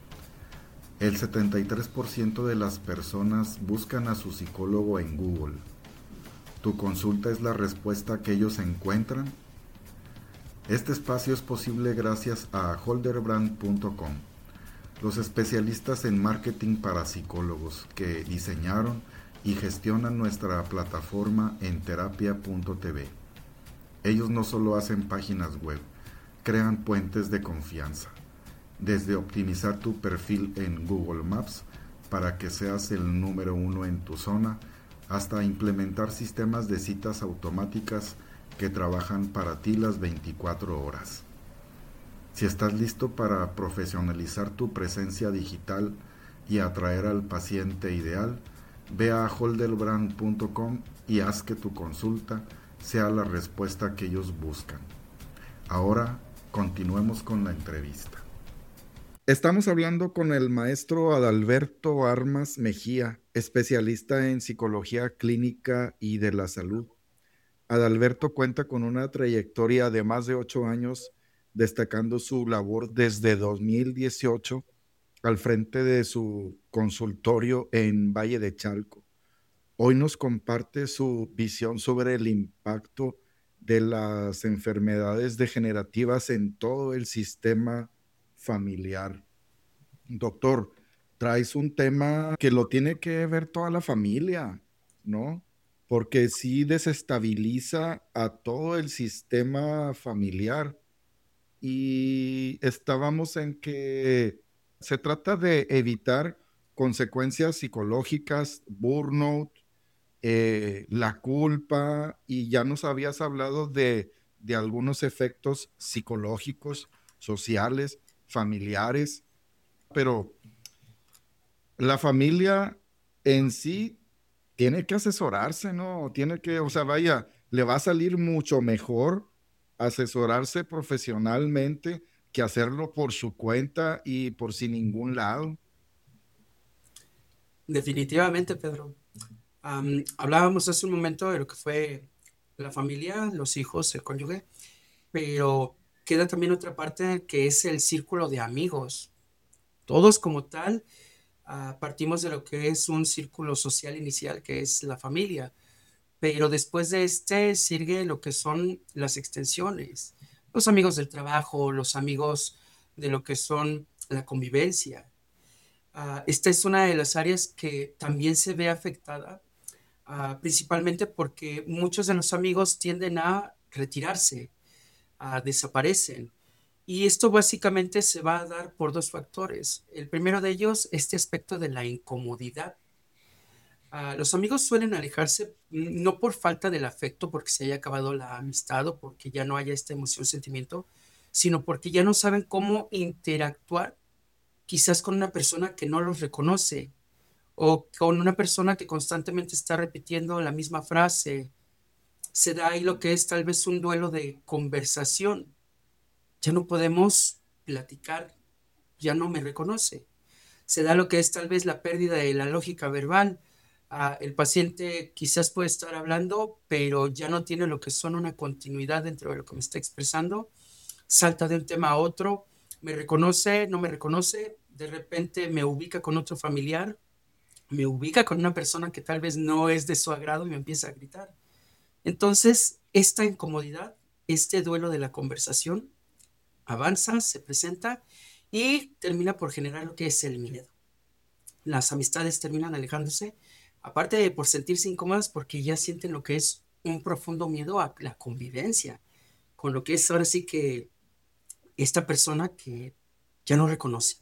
El setenta y tres por ciento de las personas buscan a su psicólogo en Google. ¿Tu consulta es la respuesta que ellos encuentran? Este espacio es posible gracias a holderbrand punto com, los especialistas en marketing para psicólogos que diseñaron y gestionan nuestra plataforma en terapia punto t v. Ellos no solo hacen páginas web, crean puentes de confianza, desde optimizar tu perfil en Google Maps para que seas el número uno en tu zona, hasta implementar sistemas de citas automáticas que trabajan para ti las veinticuatro horas. Si estás listo para profesionalizar tu presencia digital y atraer al paciente ideal, ve a holderbrand punto com y haz que tu consulta sea la respuesta que ellos buscan. Ahora continuemos con la entrevista. Estamos hablando con el maestro Adalberto Armas Mejía, especialista en psicología clínica y de la salud. Adalberto cuenta con una trayectoria de más de ocho años, destacando su labor desde dos mil dieciocho al frente de su consultorio en Valle de Chalco. Hoy nos comparte su visión sobre el impacto de las enfermedades degenerativas en todo el sistema familiar. Doctor, traes un tema que lo tiene que ver toda la familia, ¿no? Porque sí desestabiliza a todo el sistema familiar. Y estábamos en que se trata de evitar consecuencias psicológicas, burnout, eh, la culpa, y ya nos habías hablado de, de algunos efectos psicológicos, sociales, familiares, pero la familia en sí tiene que asesorarse, ¿no? Tiene que, o sea, vaya, le va a salir mucho mejor asesorarse profesionalmente que hacerlo por su cuenta y por sin ningún lado. Definitivamente, Pedro. Um, hablábamos hace un momento de lo que fue la familia, los hijos, el cónyuge, pero queda también otra parte que es el círculo de amigos. Todos como tal, uh, partimos de lo que es un círculo social inicial, que es la familia, pero después de este sigue lo que son las extensiones, los amigos del trabajo, los amigos de lo que son la convivencia. Uh, esta es una de las áreas que también se ve afectada, uh, principalmente porque muchos de los amigos tienden a retirarse, uh, desaparecen. Y esto básicamente se va a dar por dos factores. El primero de ellos, este aspecto de la incomodidad. Uh, los amigos suelen alejarse mm, no por falta del afecto, porque se haya acabado la amistad o porque ya no haya esta emoción, sentimiento, sino porque ya no saben cómo interactuar quizás con una persona que no los reconoce o con una persona que constantemente está repitiendo la misma frase. Se da ahí lo que es tal vez un duelo de conversación. Ya no podemos platicar, ya no me reconoce. Se da lo que es tal vez la pérdida de la lógica verbal. Uh, el paciente quizás puede estar hablando, pero ya no tiene lo que son una continuidad dentro de lo que me está expresando. Salta de un tema a otro, me reconoce, no me reconoce, de repente me ubica con otro familiar, me ubica con una persona que tal vez no es de su agrado y me empieza a gritar. Entonces, esta incomodidad, este duelo de la conversación, avanza, se presenta y termina por generar lo que es el miedo. Las amistades terminan alejándose, aparte de por sentirse incómodas, porque ya sienten lo que es un profundo miedo a la convivencia, con lo que es ahora sí que esta persona que ya no reconoce.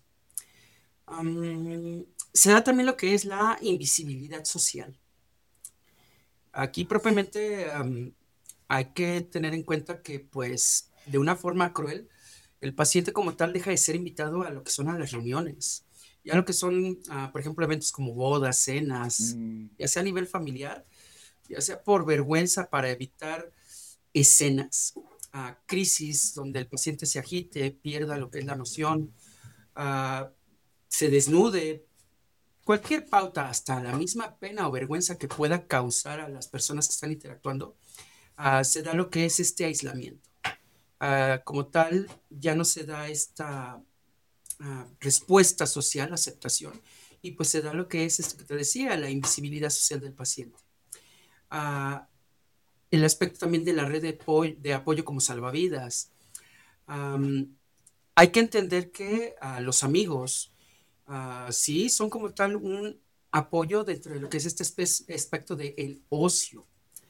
Um, se da también lo que es la invisibilidad social. Aquí propiamente um, hay que tener en cuenta que pues de una forma cruel, el paciente como tal deja de ser invitado a lo que son a las reuniones, ya lo que son, ah, por ejemplo, eventos como bodas, cenas, Mm, ya sea a nivel familiar, ya sea por vergüenza para evitar escenas, ah, crisis donde el paciente se agite, pierda lo que es la noción, ah, se desnude, cualquier pauta, hasta la misma pena o vergüenza que pueda causar a las personas que están interactuando, ah, se da lo que es este aislamiento. Ah, como tal, ya no se da esta ah, respuesta social, aceptación, y pues se da lo que es esto que te decía, la invisibilidad social del paciente. Ah, el aspecto también de la red de, apoyo, de apoyo como salvavidas. Um, hay que entender que uh, los amigos, uh, sí, son como tal un apoyo dentro de lo que es este aspecto del de ocio.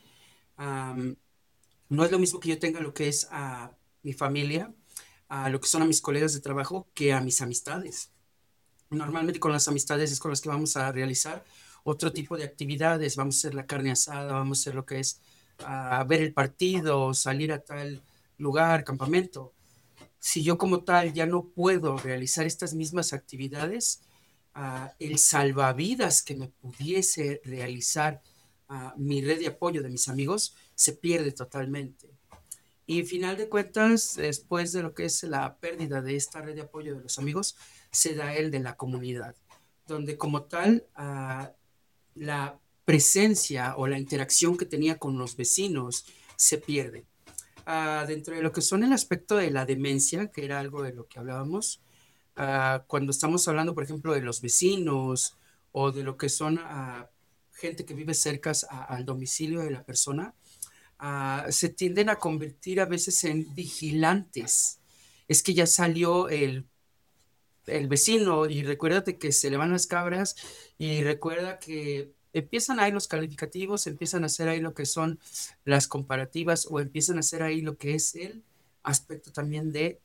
Um, no es lo mismo que yo tenga lo que es a mi familia, a lo que son a mis colegas de trabajo, que a mis amistades. Normalmente con las amistades es con las que vamos a realizar otro tipo de actividades. Vamos a hacer la carne asada, vamos a hacer lo que es a ver el partido, salir a tal lugar, campamento. Si yo como tal ya no puedo realizar estas mismas actividades, uh, el salvavidas que me pudiese realizar uh, mi red de apoyo de mis amigos se pierde totalmente. Y final de cuentas, después de lo que es la pérdida de esta red de apoyo de los amigos, se da el de la comunidad, donde como tal uh, la presencia o la interacción que tenía con los vecinos se pierde. Uh, dentro de lo que son el aspecto de la demencia, que era algo de lo que hablábamos, uh, cuando estamos hablando, por ejemplo, de los vecinos o de lo que son uh, gente que vive cerca a, al domicilio de la persona, uh, se tienden a convertir a veces en vigilantes. Es que ya salió el, el vecino y recuérdate que se le van las cabras y recuerda que empiezan ahí los calificativos, empiezan a hacer ahí lo que son las comparativas o empiezan a hacer ahí lo que es el aspecto también de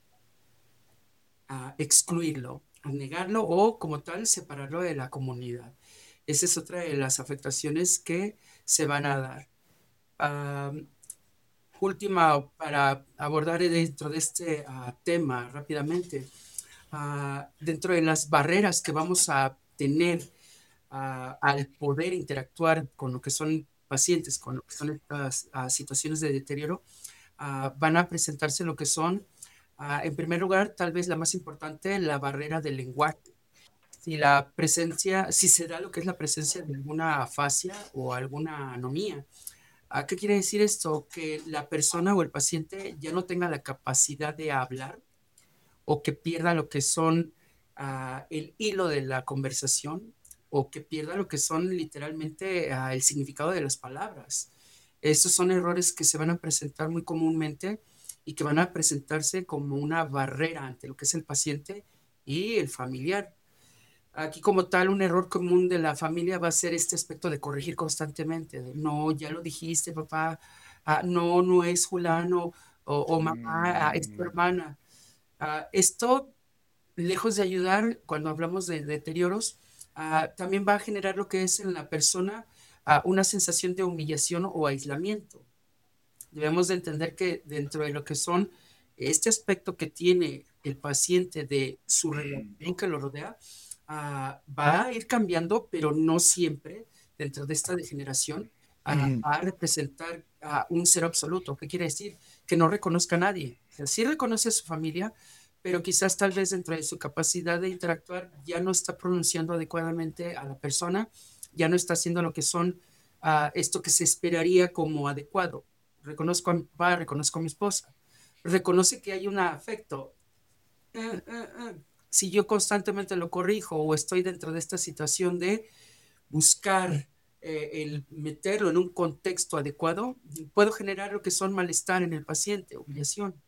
uh, excluirlo, a negarlo o como tal separarlo de la comunidad. Esa es otra de las afectaciones que se van a dar. Uh, última para abordar dentro de este uh, tema rápidamente, uh, dentro de las barreras que vamos a tener uh, al poder interactuar con lo que son pacientes, con lo que son estas uh, situaciones de deterioro, uh, van a presentarse lo que son, uh, en primer lugar, tal vez la más importante, la barrera del lenguaje. Si la presencia, si se da lo que es la presencia de alguna afasia o alguna anomía. ¿A qué quiere decir esto? Que la persona o el paciente ya no tenga la capacidad de hablar o que pierda lo que son uh, el hilo de la conversación o que pierda lo que son literalmente uh, el significado de las palabras. Estos son errores que se van a presentar muy comúnmente y que van a presentarse como una barrera ante lo que es el paciente y el familiar. Aquí como tal, un error común de la familia va a ser este aspecto de corregir constantemente, de no, ya lo dijiste, papá, ah, no, no es fulano, o, o mamá, ah, es tu mm, hermana. Ah, esto, lejos de ayudar, cuando hablamos de deterioros, ah, también va a generar lo que es en la persona ah, una sensación de humillación o aislamiento. Debemos de entender que dentro de lo que son este aspecto que tiene el paciente de su relación que lo rodea, uh, va a ir cambiando, pero no siempre dentro de esta degeneración uh, mm, va a representar uh, un ser absoluto. ¿Qué quiere decir? Que no reconozca a nadie. O sea, sí reconoce a su familia, pero quizás tal vez dentro de su capacidad de interactuar ya no está pronunciando adecuadamente a la persona, ya no está haciendo lo que son uh, esto que se esperaría como adecuado. Reconozco a mi papá, reconozco a mi esposa, reconoce que hay un afecto. Eh, eh, eh. Si yo constantemente lo corrijo o estoy dentro de esta situación de buscar eh, el meterlo en un contexto adecuado, puedo generar lo que son malestar en el paciente, humillación.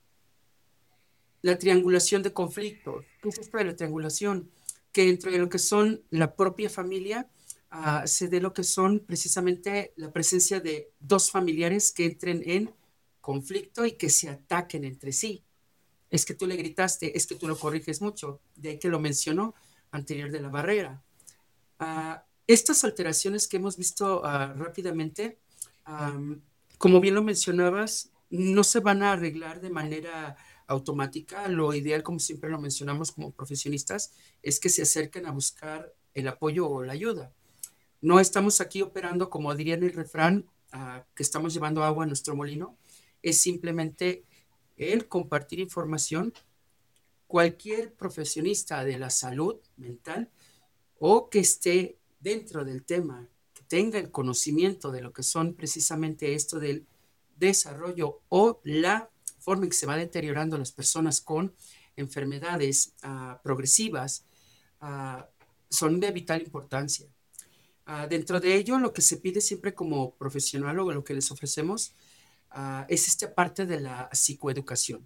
La triangulación de conflictos. ¿Qué es esto de la triangulación? Que entre lo que son la propia familia uh, se dé lo que son precisamente la presencia de dos familiares que entren en conflicto y que se ataquen entre sí. Es que tú le gritaste, es que tú lo corriges mucho, de ahí que lo mencionó anterior de la barrera. Uh, estas alteraciones que hemos visto uh, rápidamente, um, como bien lo mencionabas, no se van a arreglar de manera automática. Lo ideal, como siempre lo mencionamos como profesionistas, es que se acerquen a buscar el apoyo o la ayuda. No estamos aquí operando, como diría en el refrán, ah, que estamos llevando agua a nuestro molino. Es simplemente el compartir información. Cualquier profesionista de la salud mental o que esté dentro del tema, que tenga el conocimiento de lo que son precisamente esto del desarrollo o la forma en que se va deteriorando las personas con enfermedades uh, progresivas, uh, son de vital importancia. Uh, dentro de ello, lo que se pide siempre como profesional o lo que les ofrecemos uh, es esta parte de la psicoeducación.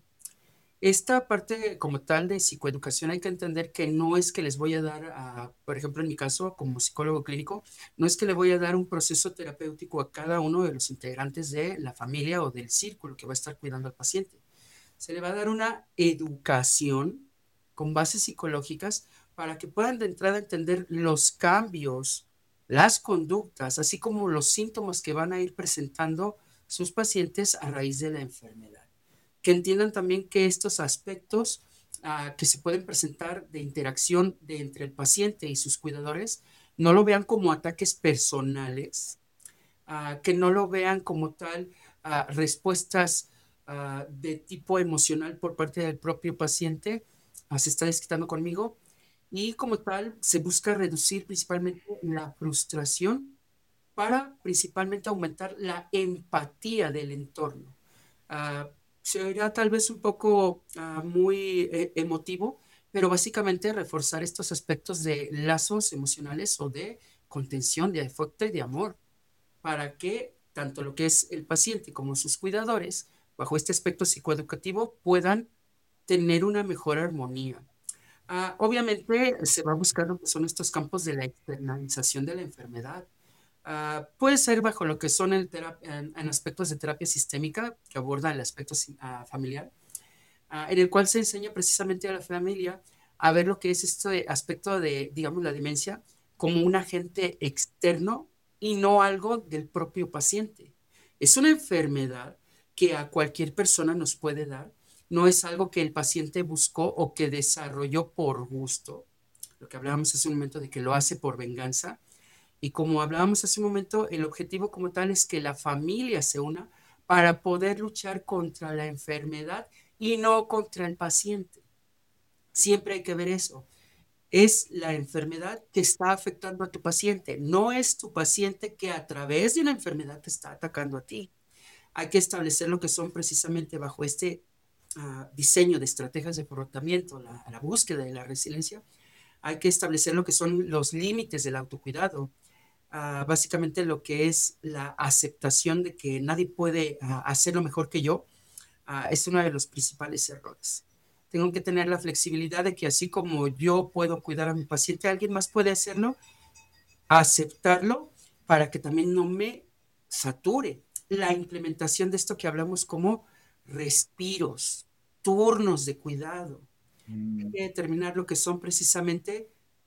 Esta parte como tal de psicoeducación hay que entender que no es que les voy a dar, a, por ejemplo, en mi caso como psicólogo clínico, no es que le voy a dar un proceso terapéutico a cada uno de los integrantes de la familia o del círculo que va a estar cuidando al paciente. Se le va a dar una educación con bases psicológicas para que puedan de entrada entender los cambios, las conductas, así como los síntomas que van a ir presentando sus pacientes a raíz de la enfermedad, que entiendan también que estos aspectos uh, que se pueden presentar de interacción de entre el paciente y sus cuidadores, no lo vean como ataques personales, uh, que no lo vean como tal uh, respuestas uh, de tipo emocional por parte del propio paciente, uh, se está desquitando conmigo, y como tal se busca reducir principalmente la frustración para principalmente aumentar la empatía del entorno. Uh, Sería tal vez un poco uh, muy eh, emotivo, pero básicamente reforzar estos aspectos de lazos emocionales o de contención, de afecto y de amor, para que tanto lo que es el paciente como sus cuidadores, bajo este aspecto psicoeducativo, puedan tener una mejor armonía. Uh, obviamente se va a buscar lo que son estos campos de la externalización de la enfermedad. Uh, puede ser bajo lo que son el en, en, aspectos de terapia sistémica, que aborda el aspecto uh, familiar, uh, en el cual se enseña precisamente a la familia a ver lo que es este aspecto de, digamos, la demencia como un agente externo y no algo del propio paciente. Es una enfermedad que a cualquier persona nos puede dar, no es algo que el paciente buscó o que desarrolló por gusto, lo que hablábamos hace un momento de que lo hace por venganza. Y como hablábamos hace un momento, el objetivo como tal es que la familia se una para poder luchar contra la enfermedad y no contra el paciente. Siempre hay que ver eso. Es la enfermedad que está afectando a tu paciente, no es tu paciente que a través de una enfermedad te está atacando a ti. Hay que establecer lo que son precisamente bajo este uh, diseño de estrategias de afrontamiento, la, la búsqueda de la resiliencia. Hay que establecer lo que son los límites del autocuidado. Uh, básicamente lo que es la aceptación de que nadie puede uh, hacerlo mejor que yo, uh, es uno de los principales errores. Tengo que tener la flexibilidad de que así como yo puedo cuidar a mi paciente, alguien más puede hacerlo, aceptarlo para que también no me sature. La implementación de esto que hablamos como respiros, turnos de cuidado. Hay Mm. que determinar lo que son precisamente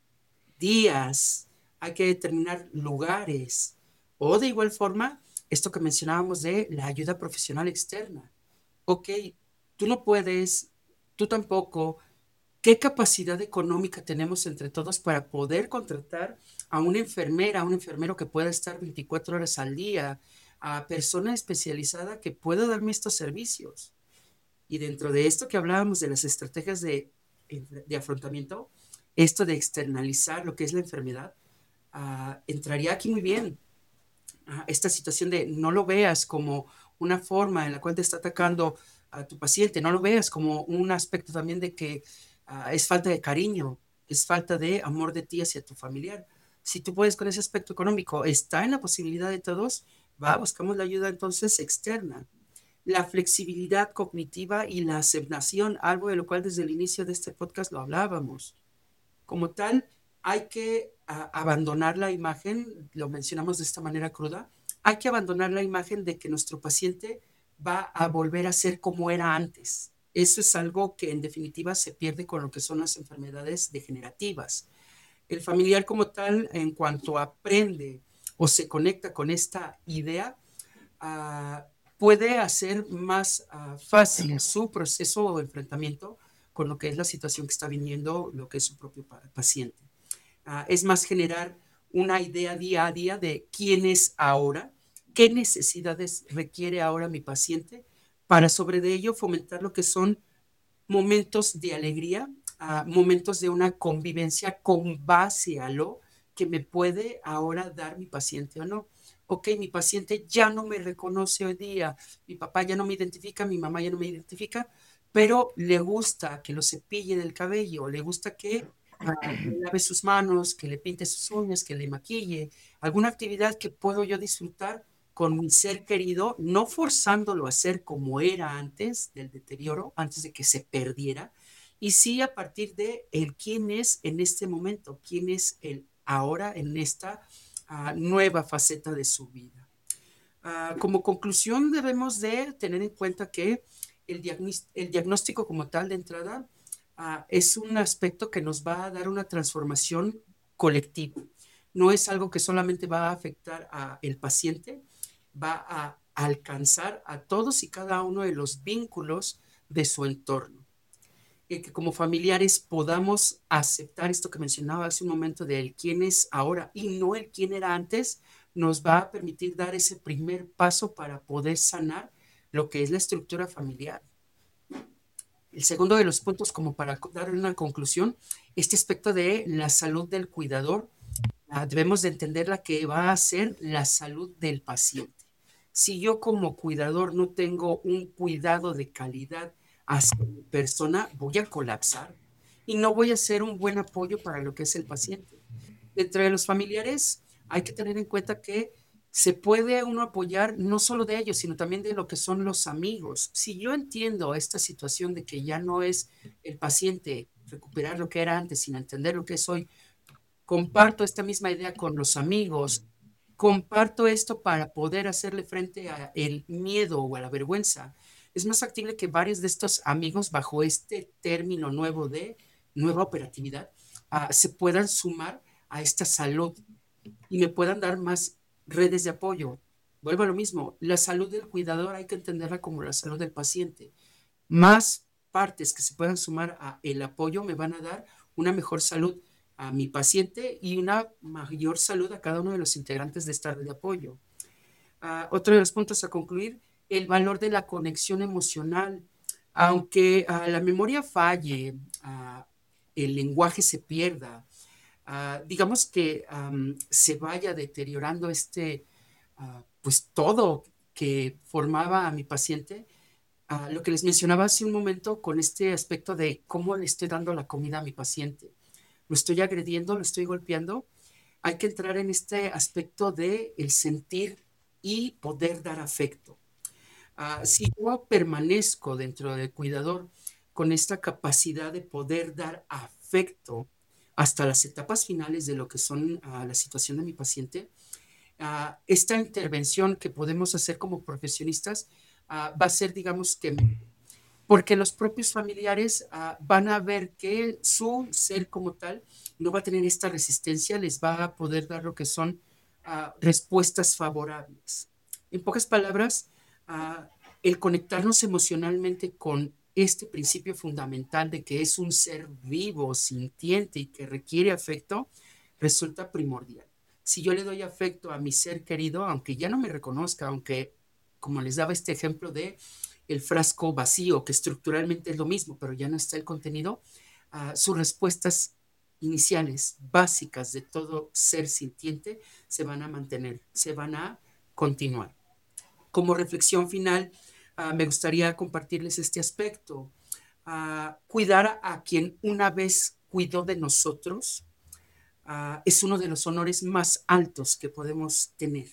días, hay que determinar lugares, o de igual forma, esto que mencionábamos de la ayuda profesional externa. Ok, tú no puedes, tú tampoco. ¿Qué capacidad económica tenemos entre todos para poder contratar a una enfermera, a un enfermero que pueda estar veinticuatro horas al día, a persona especializada que pueda darme estos servicios? Y dentro de esto que hablábamos de las estrategias de, de afrontamiento, esto de externalizar lo que es la enfermedad, uh, entraría aquí muy bien. Uh, esta situación de no lo veas como una forma en la cual te está atacando a tu paciente, no lo veas como un aspecto también de que uh, es falta de cariño, es falta de amor de ti hacia tu familiar. Si tú puedes con ese aspecto económico, está en la posibilidad de todos, va, buscamos la ayuda entonces externa. La flexibilidad cognitiva y la aceptación, algo de lo cual desde el inicio de este podcast lo hablábamos. Como tal, hay que uh, abandonar la imagen, lo mencionamos de esta manera cruda, hay que abandonar la imagen de que nuestro paciente va a volver a ser como era antes. Eso es algo que en definitiva se pierde con lo que son las enfermedades degenerativas. El familiar como tal, en cuanto aprende o se conecta con esta idea, uh, puede hacer más uh, fácil su proceso o enfrentamiento con lo que es la situación que está viniendo, lo que es su propio pa paciente. Uh, es más generar una idea día a día de quién es ahora, qué necesidades requiere ahora mi paciente, para sobre de ello fomentar lo que son momentos de alegría, uh, momentos de una convivencia con base a lo que me puede ahora dar mi paciente o no. Ok, mi paciente ya no me reconoce hoy día, mi papá ya no me identifica, mi mamá ya no me identifica, pero le gusta que lo cepille del cabello, le gusta que uh, le lave sus manos, que le pinte sus uñas, que le maquille, alguna actividad que puedo yo disfrutar con mi ser querido, no forzándolo a ser como era antes del deterioro, antes de que se perdiera, y sí a partir de el quién es en este momento, quién es el ahora en esta uh, nueva faceta de su vida. Uh, como conclusión debemos de tener en cuenta que el, el diagnóstico como tal de entrada uh, es un aspecto que nos va a dar una transformación colectiva. No es algo que solamente va a afectar al paciente, va a alcanzar a todos y cada uno de los vínculos de su entorno. Y que como familiares podamos aceptar esto que mencionaba hace un momento del quién es ahora y no el quién era antes, nos va a permitir dar ese primer paso para poder sanar lo que es la estructura familiar. El segundo de los puntos, como para dar una conclusión, este aspecto de la salud del cuidador, debemos de entender la que va a ser la salud del paciente. Si yo como cuidador no tengo un cuidado de calidad hacia mi persona, voy a colapsar y no voy a ser un buen apoyo para lo que es el paciente. Entre los familiares hay que tener en cuenta que se puede uno apoyar no solo de ellos, sino también de lo que son los amigos. Si yo entiendo esta situación de que ya no es el paciente recuperar lo que era antes, sino entender lo que es hoy, comparto esta misma idea con los amigos, comparto esto para poder hacerle frente a el miedo o a la vergüenza. Es más factible que varios de estos amigos, bajo este término nuevo de nueva operatividad, uh, se puedan sumar a esta salud y me puedan dar más redes de apoyo. Vuelvo a lo mismo, la salud del cuidador hay que entenderla como la salud del paciente. Más partes que se puedan sumar a el apoyo me van a dar una mejor salud a mi paciente y una mayor salud a cada uno de los integrantes de esta red de apoyo. Uh, otro de los puntos a concluir, el valor de la conexión emocional. Aunque uh, la memoria falle, uh, el lenguaje se pierda, uh, digamos que um, se vaya deteriorando este, uh, pues todo que formaba a mi paciente, uh, lo que les mencionaba hace un momento con este aspecto de cómo le estoy dando la comida a mi paciente. Lo estoy agrediendo, lo estoy golpeando. Hay que entrar en este aspecto de el sentir y poder dar afecto. Uh, si yo permanezco dentro del cuidador con esta capacidad de poder dar afecto hasta las etapas finales de lo que son uh, la situación de mi paciente, uh, esta intervención que podemos hacer como profesionistas uh, va a ser, digamos que, porque los propios familiares uh, van a ver que su ser como tal no va a tener esta resistencia, les va a poder dar lo que son uh, respuestas favorables. En pocas palabras, uh, el conectarnos emocionalmente con este principio fundamental de que es un ser vivo, sintiente y que requiere afecto, resulta primordial. Si yo le doy afecto a mi ser querido, aunque ya no me reconozca, aunque, como les daba este ejemplo de el frasco vacío, que estructuralmente es lo mismo, pero ya no está el contenido, uh, sus respuestas iniciales, básicas de todo ser sintiente, se van a mantener, se van a continuar. Como reflexión final, uh, me gustaría compartirles este aspecto. Uh, cuidar a, a quien una vez cuidó de nosotros uh, es uno de los honores más altos que podemos tener.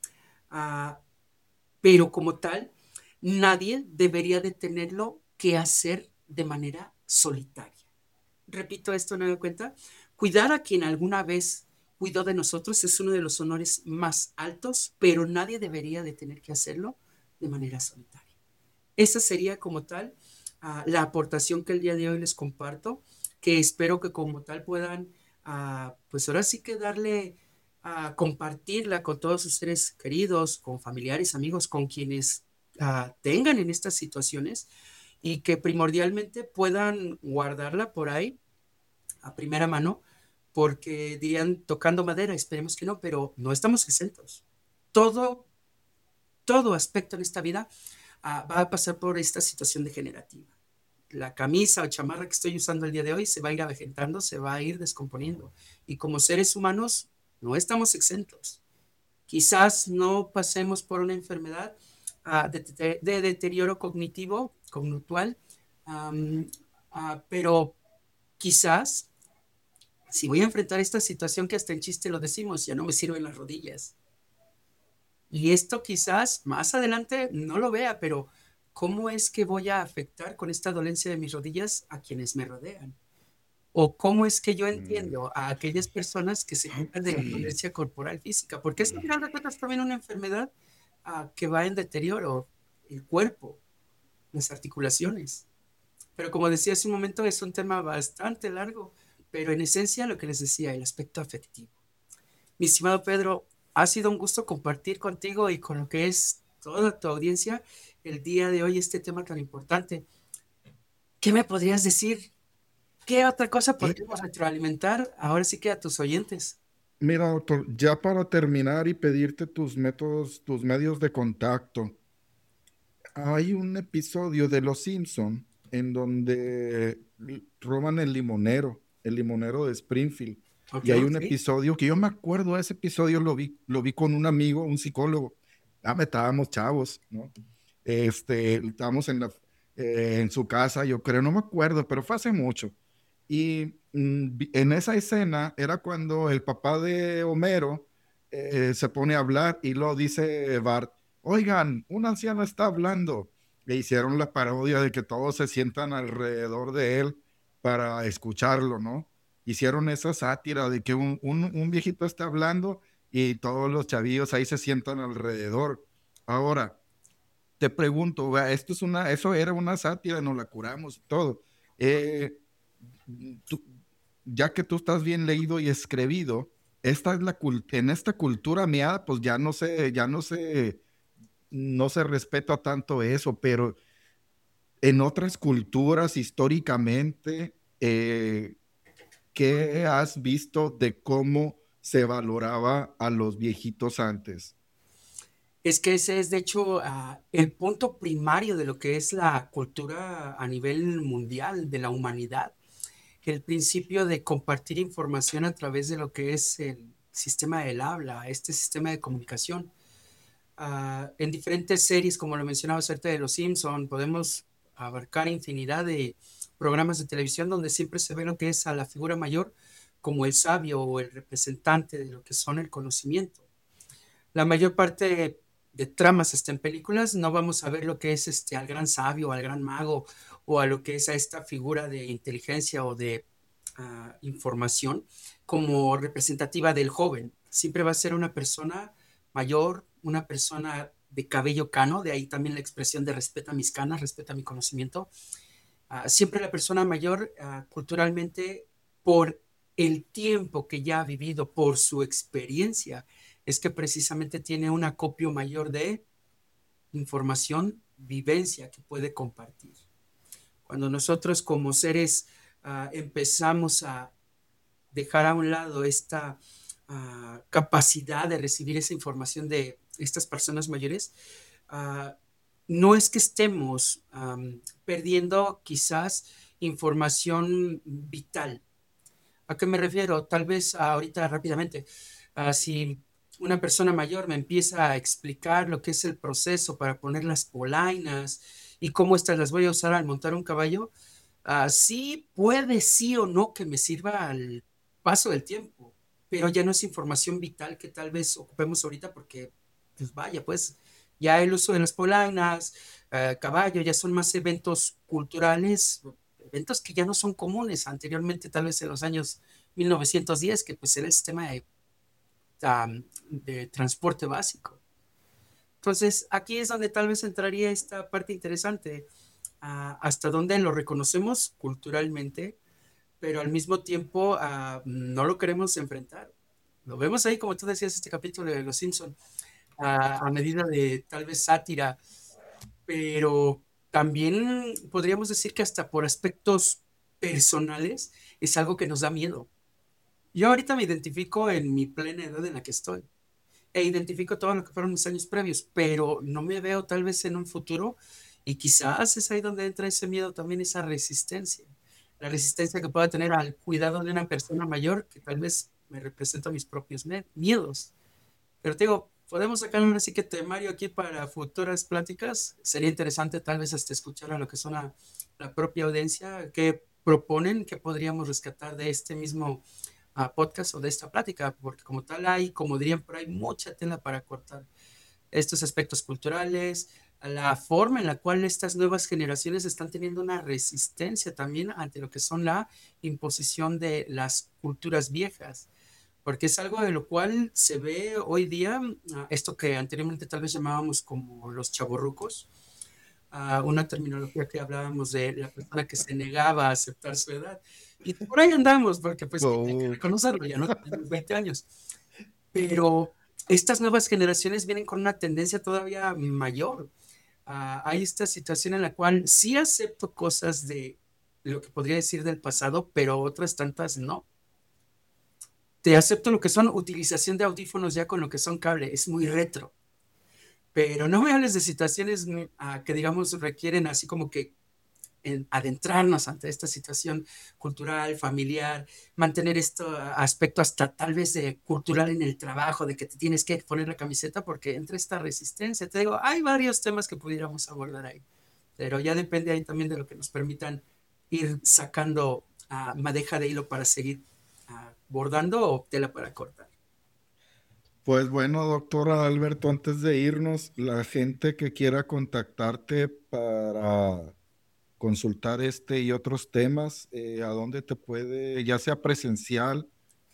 Uh, pero como tal, nadie debería de tenerlo que hacer de manera solitaria. Repito esto, ¿no me cuenta? Cuidar a quien alguna vez cuidó de nosotros es uno de los honores más altos, pero nadie debería de tener que hacerlo de manera solitaria. Esa sería como tal uh, la aportación que el día de hoy les comparto, que espero que como tal puedan, uh, pues ahora sí que darle a uh, compartirla con todos sus seres queridos, con familiares, amigos, con quienes ah, tengan en estas situaciones y que primordialmente puedan guardarla por ahí a primera mano, porque dirían tocando madera, esperemos que no, pero no estamos exentos. Todo, todo aspecto en esta vida ah, va a pasar por esta situación degenerativa. La camisa o chamarra que estoy usando el día de hoy se va a ir avejentando, se va a ir descomponiendo. Y como seres humanos no estamos exentos. Quizás no pasemos por una enfermedad ah, de, de- de deterioro cognitivo, conductual, am, ah, pero quizás si voy a enfrentar esta situación que hasta en chiste lo decimos, ya no me sirven las rodillas. Y esto quizás más adelante no lo vea, pero ¿cómo es que voy a afectar con esta dolencia de mis rodillas a quienes me rodean? ¿O cómo es que yo Mm. entiendo a aquellas personas que se quejan de la dolencia corporal física? Porque es al final de cuentas también una enfermedad ah, que va en deterioro, el cuerpo, las articulaciones. Pero como decía hace un momento, es un tema bastante largo, pero en esencia lo que les decía, el aspecto afectivo. Mi estimado Pedro, ha sido un gusto compartir contigo y con lo que es toda tu audiencia el día de hoy este tema tan importante. ¿Qué me podrías decir? ¿Qué otra cosa Eh, podríamos retroalimentar ahora sí que a tus oyentes? Mira, doctor, ya para terminar y pedirte tus métodos, tus medios de contacto, hay un episodio de Los Simpson en donde l- roban el limonero, el limonero de Springfield. Ok, Y hay un sí. episodio que yo me acuerdo, ese episodio lo vi, lo vi con un amigo, un psicólogo. Ah, me estábamos chavos, ¿no? Este, estábamos en la, eh, en su casa, yo creo, no me acuerdo, pero fue hace mucho. Y mm, vi- en esa escena era cuando el papá de Homero eh, se pone a hablar y lo dice Bart, oigan, un anciano está hablando. E hicieron la parodia de que todos se sientan alrededor de él para escucharlo, ¿no? Hicieron esa sátira de que un, un, un viejito está hablando y todos los chavillos ahí se sientan alrededor. Ahora, te pregunto, vea, esto es una, eso era una sátira, nos la curamos y todo. Eh, tú- ya que tú estás bien leído y escribido, esta es la cul- en esta cultura mía, pues ya no sé, ya no sé, no se respeta tanto eso, pero en otras culturas históricamente, eh, ¿qué has visto de cómo se valoraba a los viejitos antes? Es que ese es, de hecho, ah, el punto primario de lo que es la cultura a nivel mundial de la humanidad. El principio de compartir información a través de lo que es el sistema del habla, este sistema de comunicación. Ah, en diferentes series, como lo mencionaba acerca de Los Simpson, podemos abarcar infinidad de programas de televisión donde siempre se ve lo que es a la figura mayor como el sabio o el representante de lo que son el conocimiento. La mayor parte de, de tramas hasta en películas no vamos a ver lo que es este al gran sabio, al gran mago o a lo que es a esta figura de inteligencia o de uh, información como representativa del joven. Siempre va a ser una persona mayor, una persona de cabello cano, de ahí también la expresión de respeta mis canas, respeta mi conocimiento. Uh, siempre la persona mayor uh, culturalmente por el tiempo que ya ha vivido, por su experiencia, es que precisamente tiene un acopio mayor de información, vivencia que puede compartir. Cuando nosotros como seres uh, empezamos a dejar a un lado esta uh, capacidad de recibir esa información de estas personas mayores, uh, no es que estemos um, perdiendo quizás información vital. ¿A qué me refiero? Tal vez ahorita rápidamente, uh, si una persona mayor me empieza a explicar lo que es el proceso para poner las polainas y cómo estas las voy a usar al montar un caballo, uh, sí puede sí o no que me sirva al paso del tiempo, pero ya no es información vital que tal vez ocupemos ahorita porque, pues vaya, pues ya el uso de las polainas, uh, caballo, ya son más eventos culturales, eventos que ya no son comunes anteriormente, tal vez en los años mil novecientos diez, que pues era el sistema de, um, de transporte básico. Entonces, aquí es donde tal vez entraría esta parte interesante, uh, hasta donde lo reconocemos culturalmente, pero al mismo tiempo uh, no lo queremos enfrentar. Lo vemos ahí, como tú decías, este capítulo de Los Simpson, uh, a medida de tal vez sátira pero también podríamos decir que hasta por aspectos personales es algo que nos da miedo. Yo ahorita me identifico en mi plena edad en la que estoy e identifico todo lo que fueron mis años previos, pero no me veo tal vez en un futuro y quizás es ahí donde entra ese miedo también, esa resistencia, la resistencia que pueda tener al cuidado de una persona mayor que tal vez me representa mis propios me- miedos. Pero te digo, podemos sacar un así que temario aquí para futuras pláticas. Sería interesante tal vez hasta escuchar a lo que son la, la propia audiencia, qué proponen, qué podríamos rescatar de este mismo ah, podcast o de esta plática, porque como tal hay, como dirían, pero hay mucha tela para cortar estos aspectos culturales, a la forma en la cual estas nuevas generaciones están teniendo una resistencia también ante lo que son la imposición de las culturas viejas, porque es algo de lo cual se ve hoy día, ah, esto que anteriormente tal vez llamábamos como los chavorrucos, ah, una terminología que hablábamos de la persona que se negaba a aceptar su edad. Y por ahí andamos, porque pues sí, hay que Oh, reconocerlo, ya no tenemos veinte años. Pero estas nuevas generaciones vienen con una tendencia todavía mayor. Ah, hay esta situación en la cual sí acepto cosas de lo que podría decir del pasado, pero otras tantas no. Te acepto lo que son utilización de audífonos ya con lo que son cable, es muy retro. Pero no me hables de situaciones mm, ah, que, digamos, requieren así como que en adentrarnos ante esta situación cultural, familiar, mantener este aspecto hasta tal vez de cultural en el trabajo, de que te tienes que poner la camiseta porque entre esta resistencia, te digo, hay varios temas que pudiéramos abordar ahí, pero ya depende ahí también de lo que nos permitan ir sacando uh, madeja de hilo para seguir uh, bordando o tela para cortar. pues bueno, doctora Alberto, antes de irnos, la gente que quiera contactarte para consultar este y otros temas, eh, ¿a dónde te puede, ya sea presencial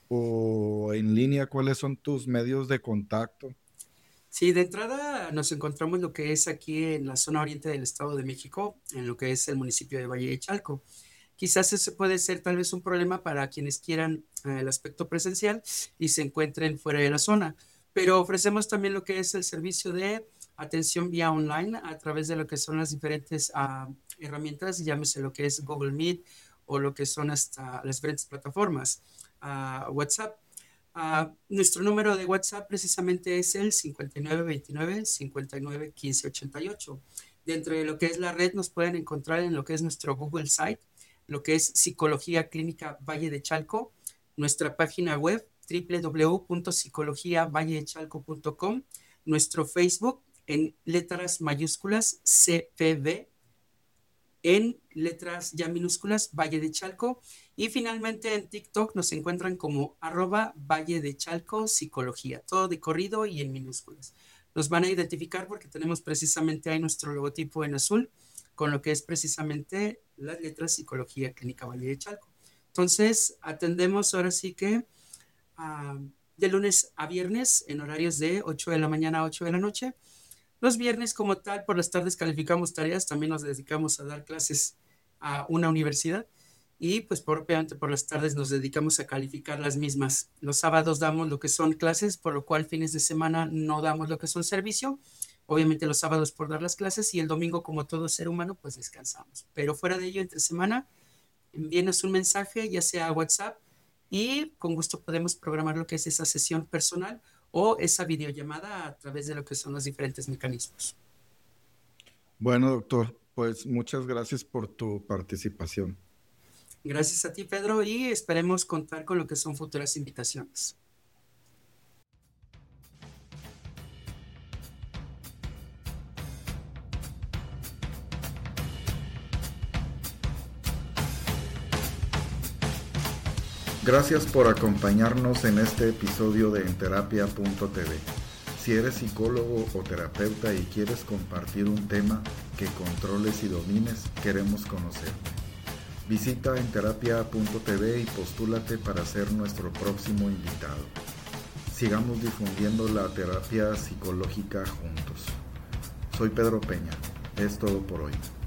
o en línea, cuáles son tus medios de contacto? Sí, de entrada nos encontramos lo que es aquí en la zona oriente del Estado de México, en lo que es el municipio de Valle de Chalco. Quizás ese puede ser tal vez un problema para quienes quieran eh, el aspecto presencial y se encuentren fuera de la zona, pero ofrecemos también lo que es el servicio de atención vía online a través de lo que son las diferentes uh, herramientas, llámese lo que es Google Meet o lo que son hasta las diferentes plataformas, uh, WhatsApp. Uh, nuestro número de WhatsApp precisamente es el cincuenta y nueve veintinueve cincuenta y nueve quince ochenta y ocho. Dentro de lo que es la red nos pueden encontrar en lo que es nuestro Google Site, lo que es Psicología Clínica Valle de Chalco, nuestra página web w w w punto psicología valle de chalco punto com, nuestro Facebook en letras mayúsculas C P V, en letras ya minúsculas Valle de Chalco, y finalmente en TikTok nos encuentran como arroba Valle de Chalco Psicología, todo de corrido y en minúsculas. Nos van a identificar porque tenemos precisamente ahí nuestro logotipo en azul con lo que es precisamente las letras Psicología Clínica Valle de Chalco. Entonces, atendemos ahora sí que uh, de lunes a viernes en horarios de ocho de la mañana a ocho de la noche. Los viernes como tal, por las tardes calificamos tareas, también nos dedicamos a dar clases a una universidad y pues propiamente por las tardes nos dedicamos a calificar las mismas. Los sábados damos lo que son clases, por lo cual fines de semana no damos lo que son servicio. Obviamente los sábados por dar las clases y el domingo como todo ser humano pues descansamos. Pero fuera de ello, entre semana, envíenos un mensaje, ya sea a WhatsApp, y con gusto podemos programar lo que es esa sesión personal o esa videollamada a través de lo que son los diferentes mecanismos. Bueno, doctor, pues muchas gracias por tu participación. Gracias a ti, Pedro, y esperemos contar con lo que son futuras invitaciones. Gracias por acompañarnos en este episodio de Enterapia punto t v. Si eres psicólogo o terapeuta y quieres compartir un tema que controles y domines, queremos conocerte. Visita Enterapia punto t v y postúlate para ser nuestro próximo invitado. Sigamos difundiendo la terapia psicológica juntos. Soy Pedro Peña. Es todo por hoy.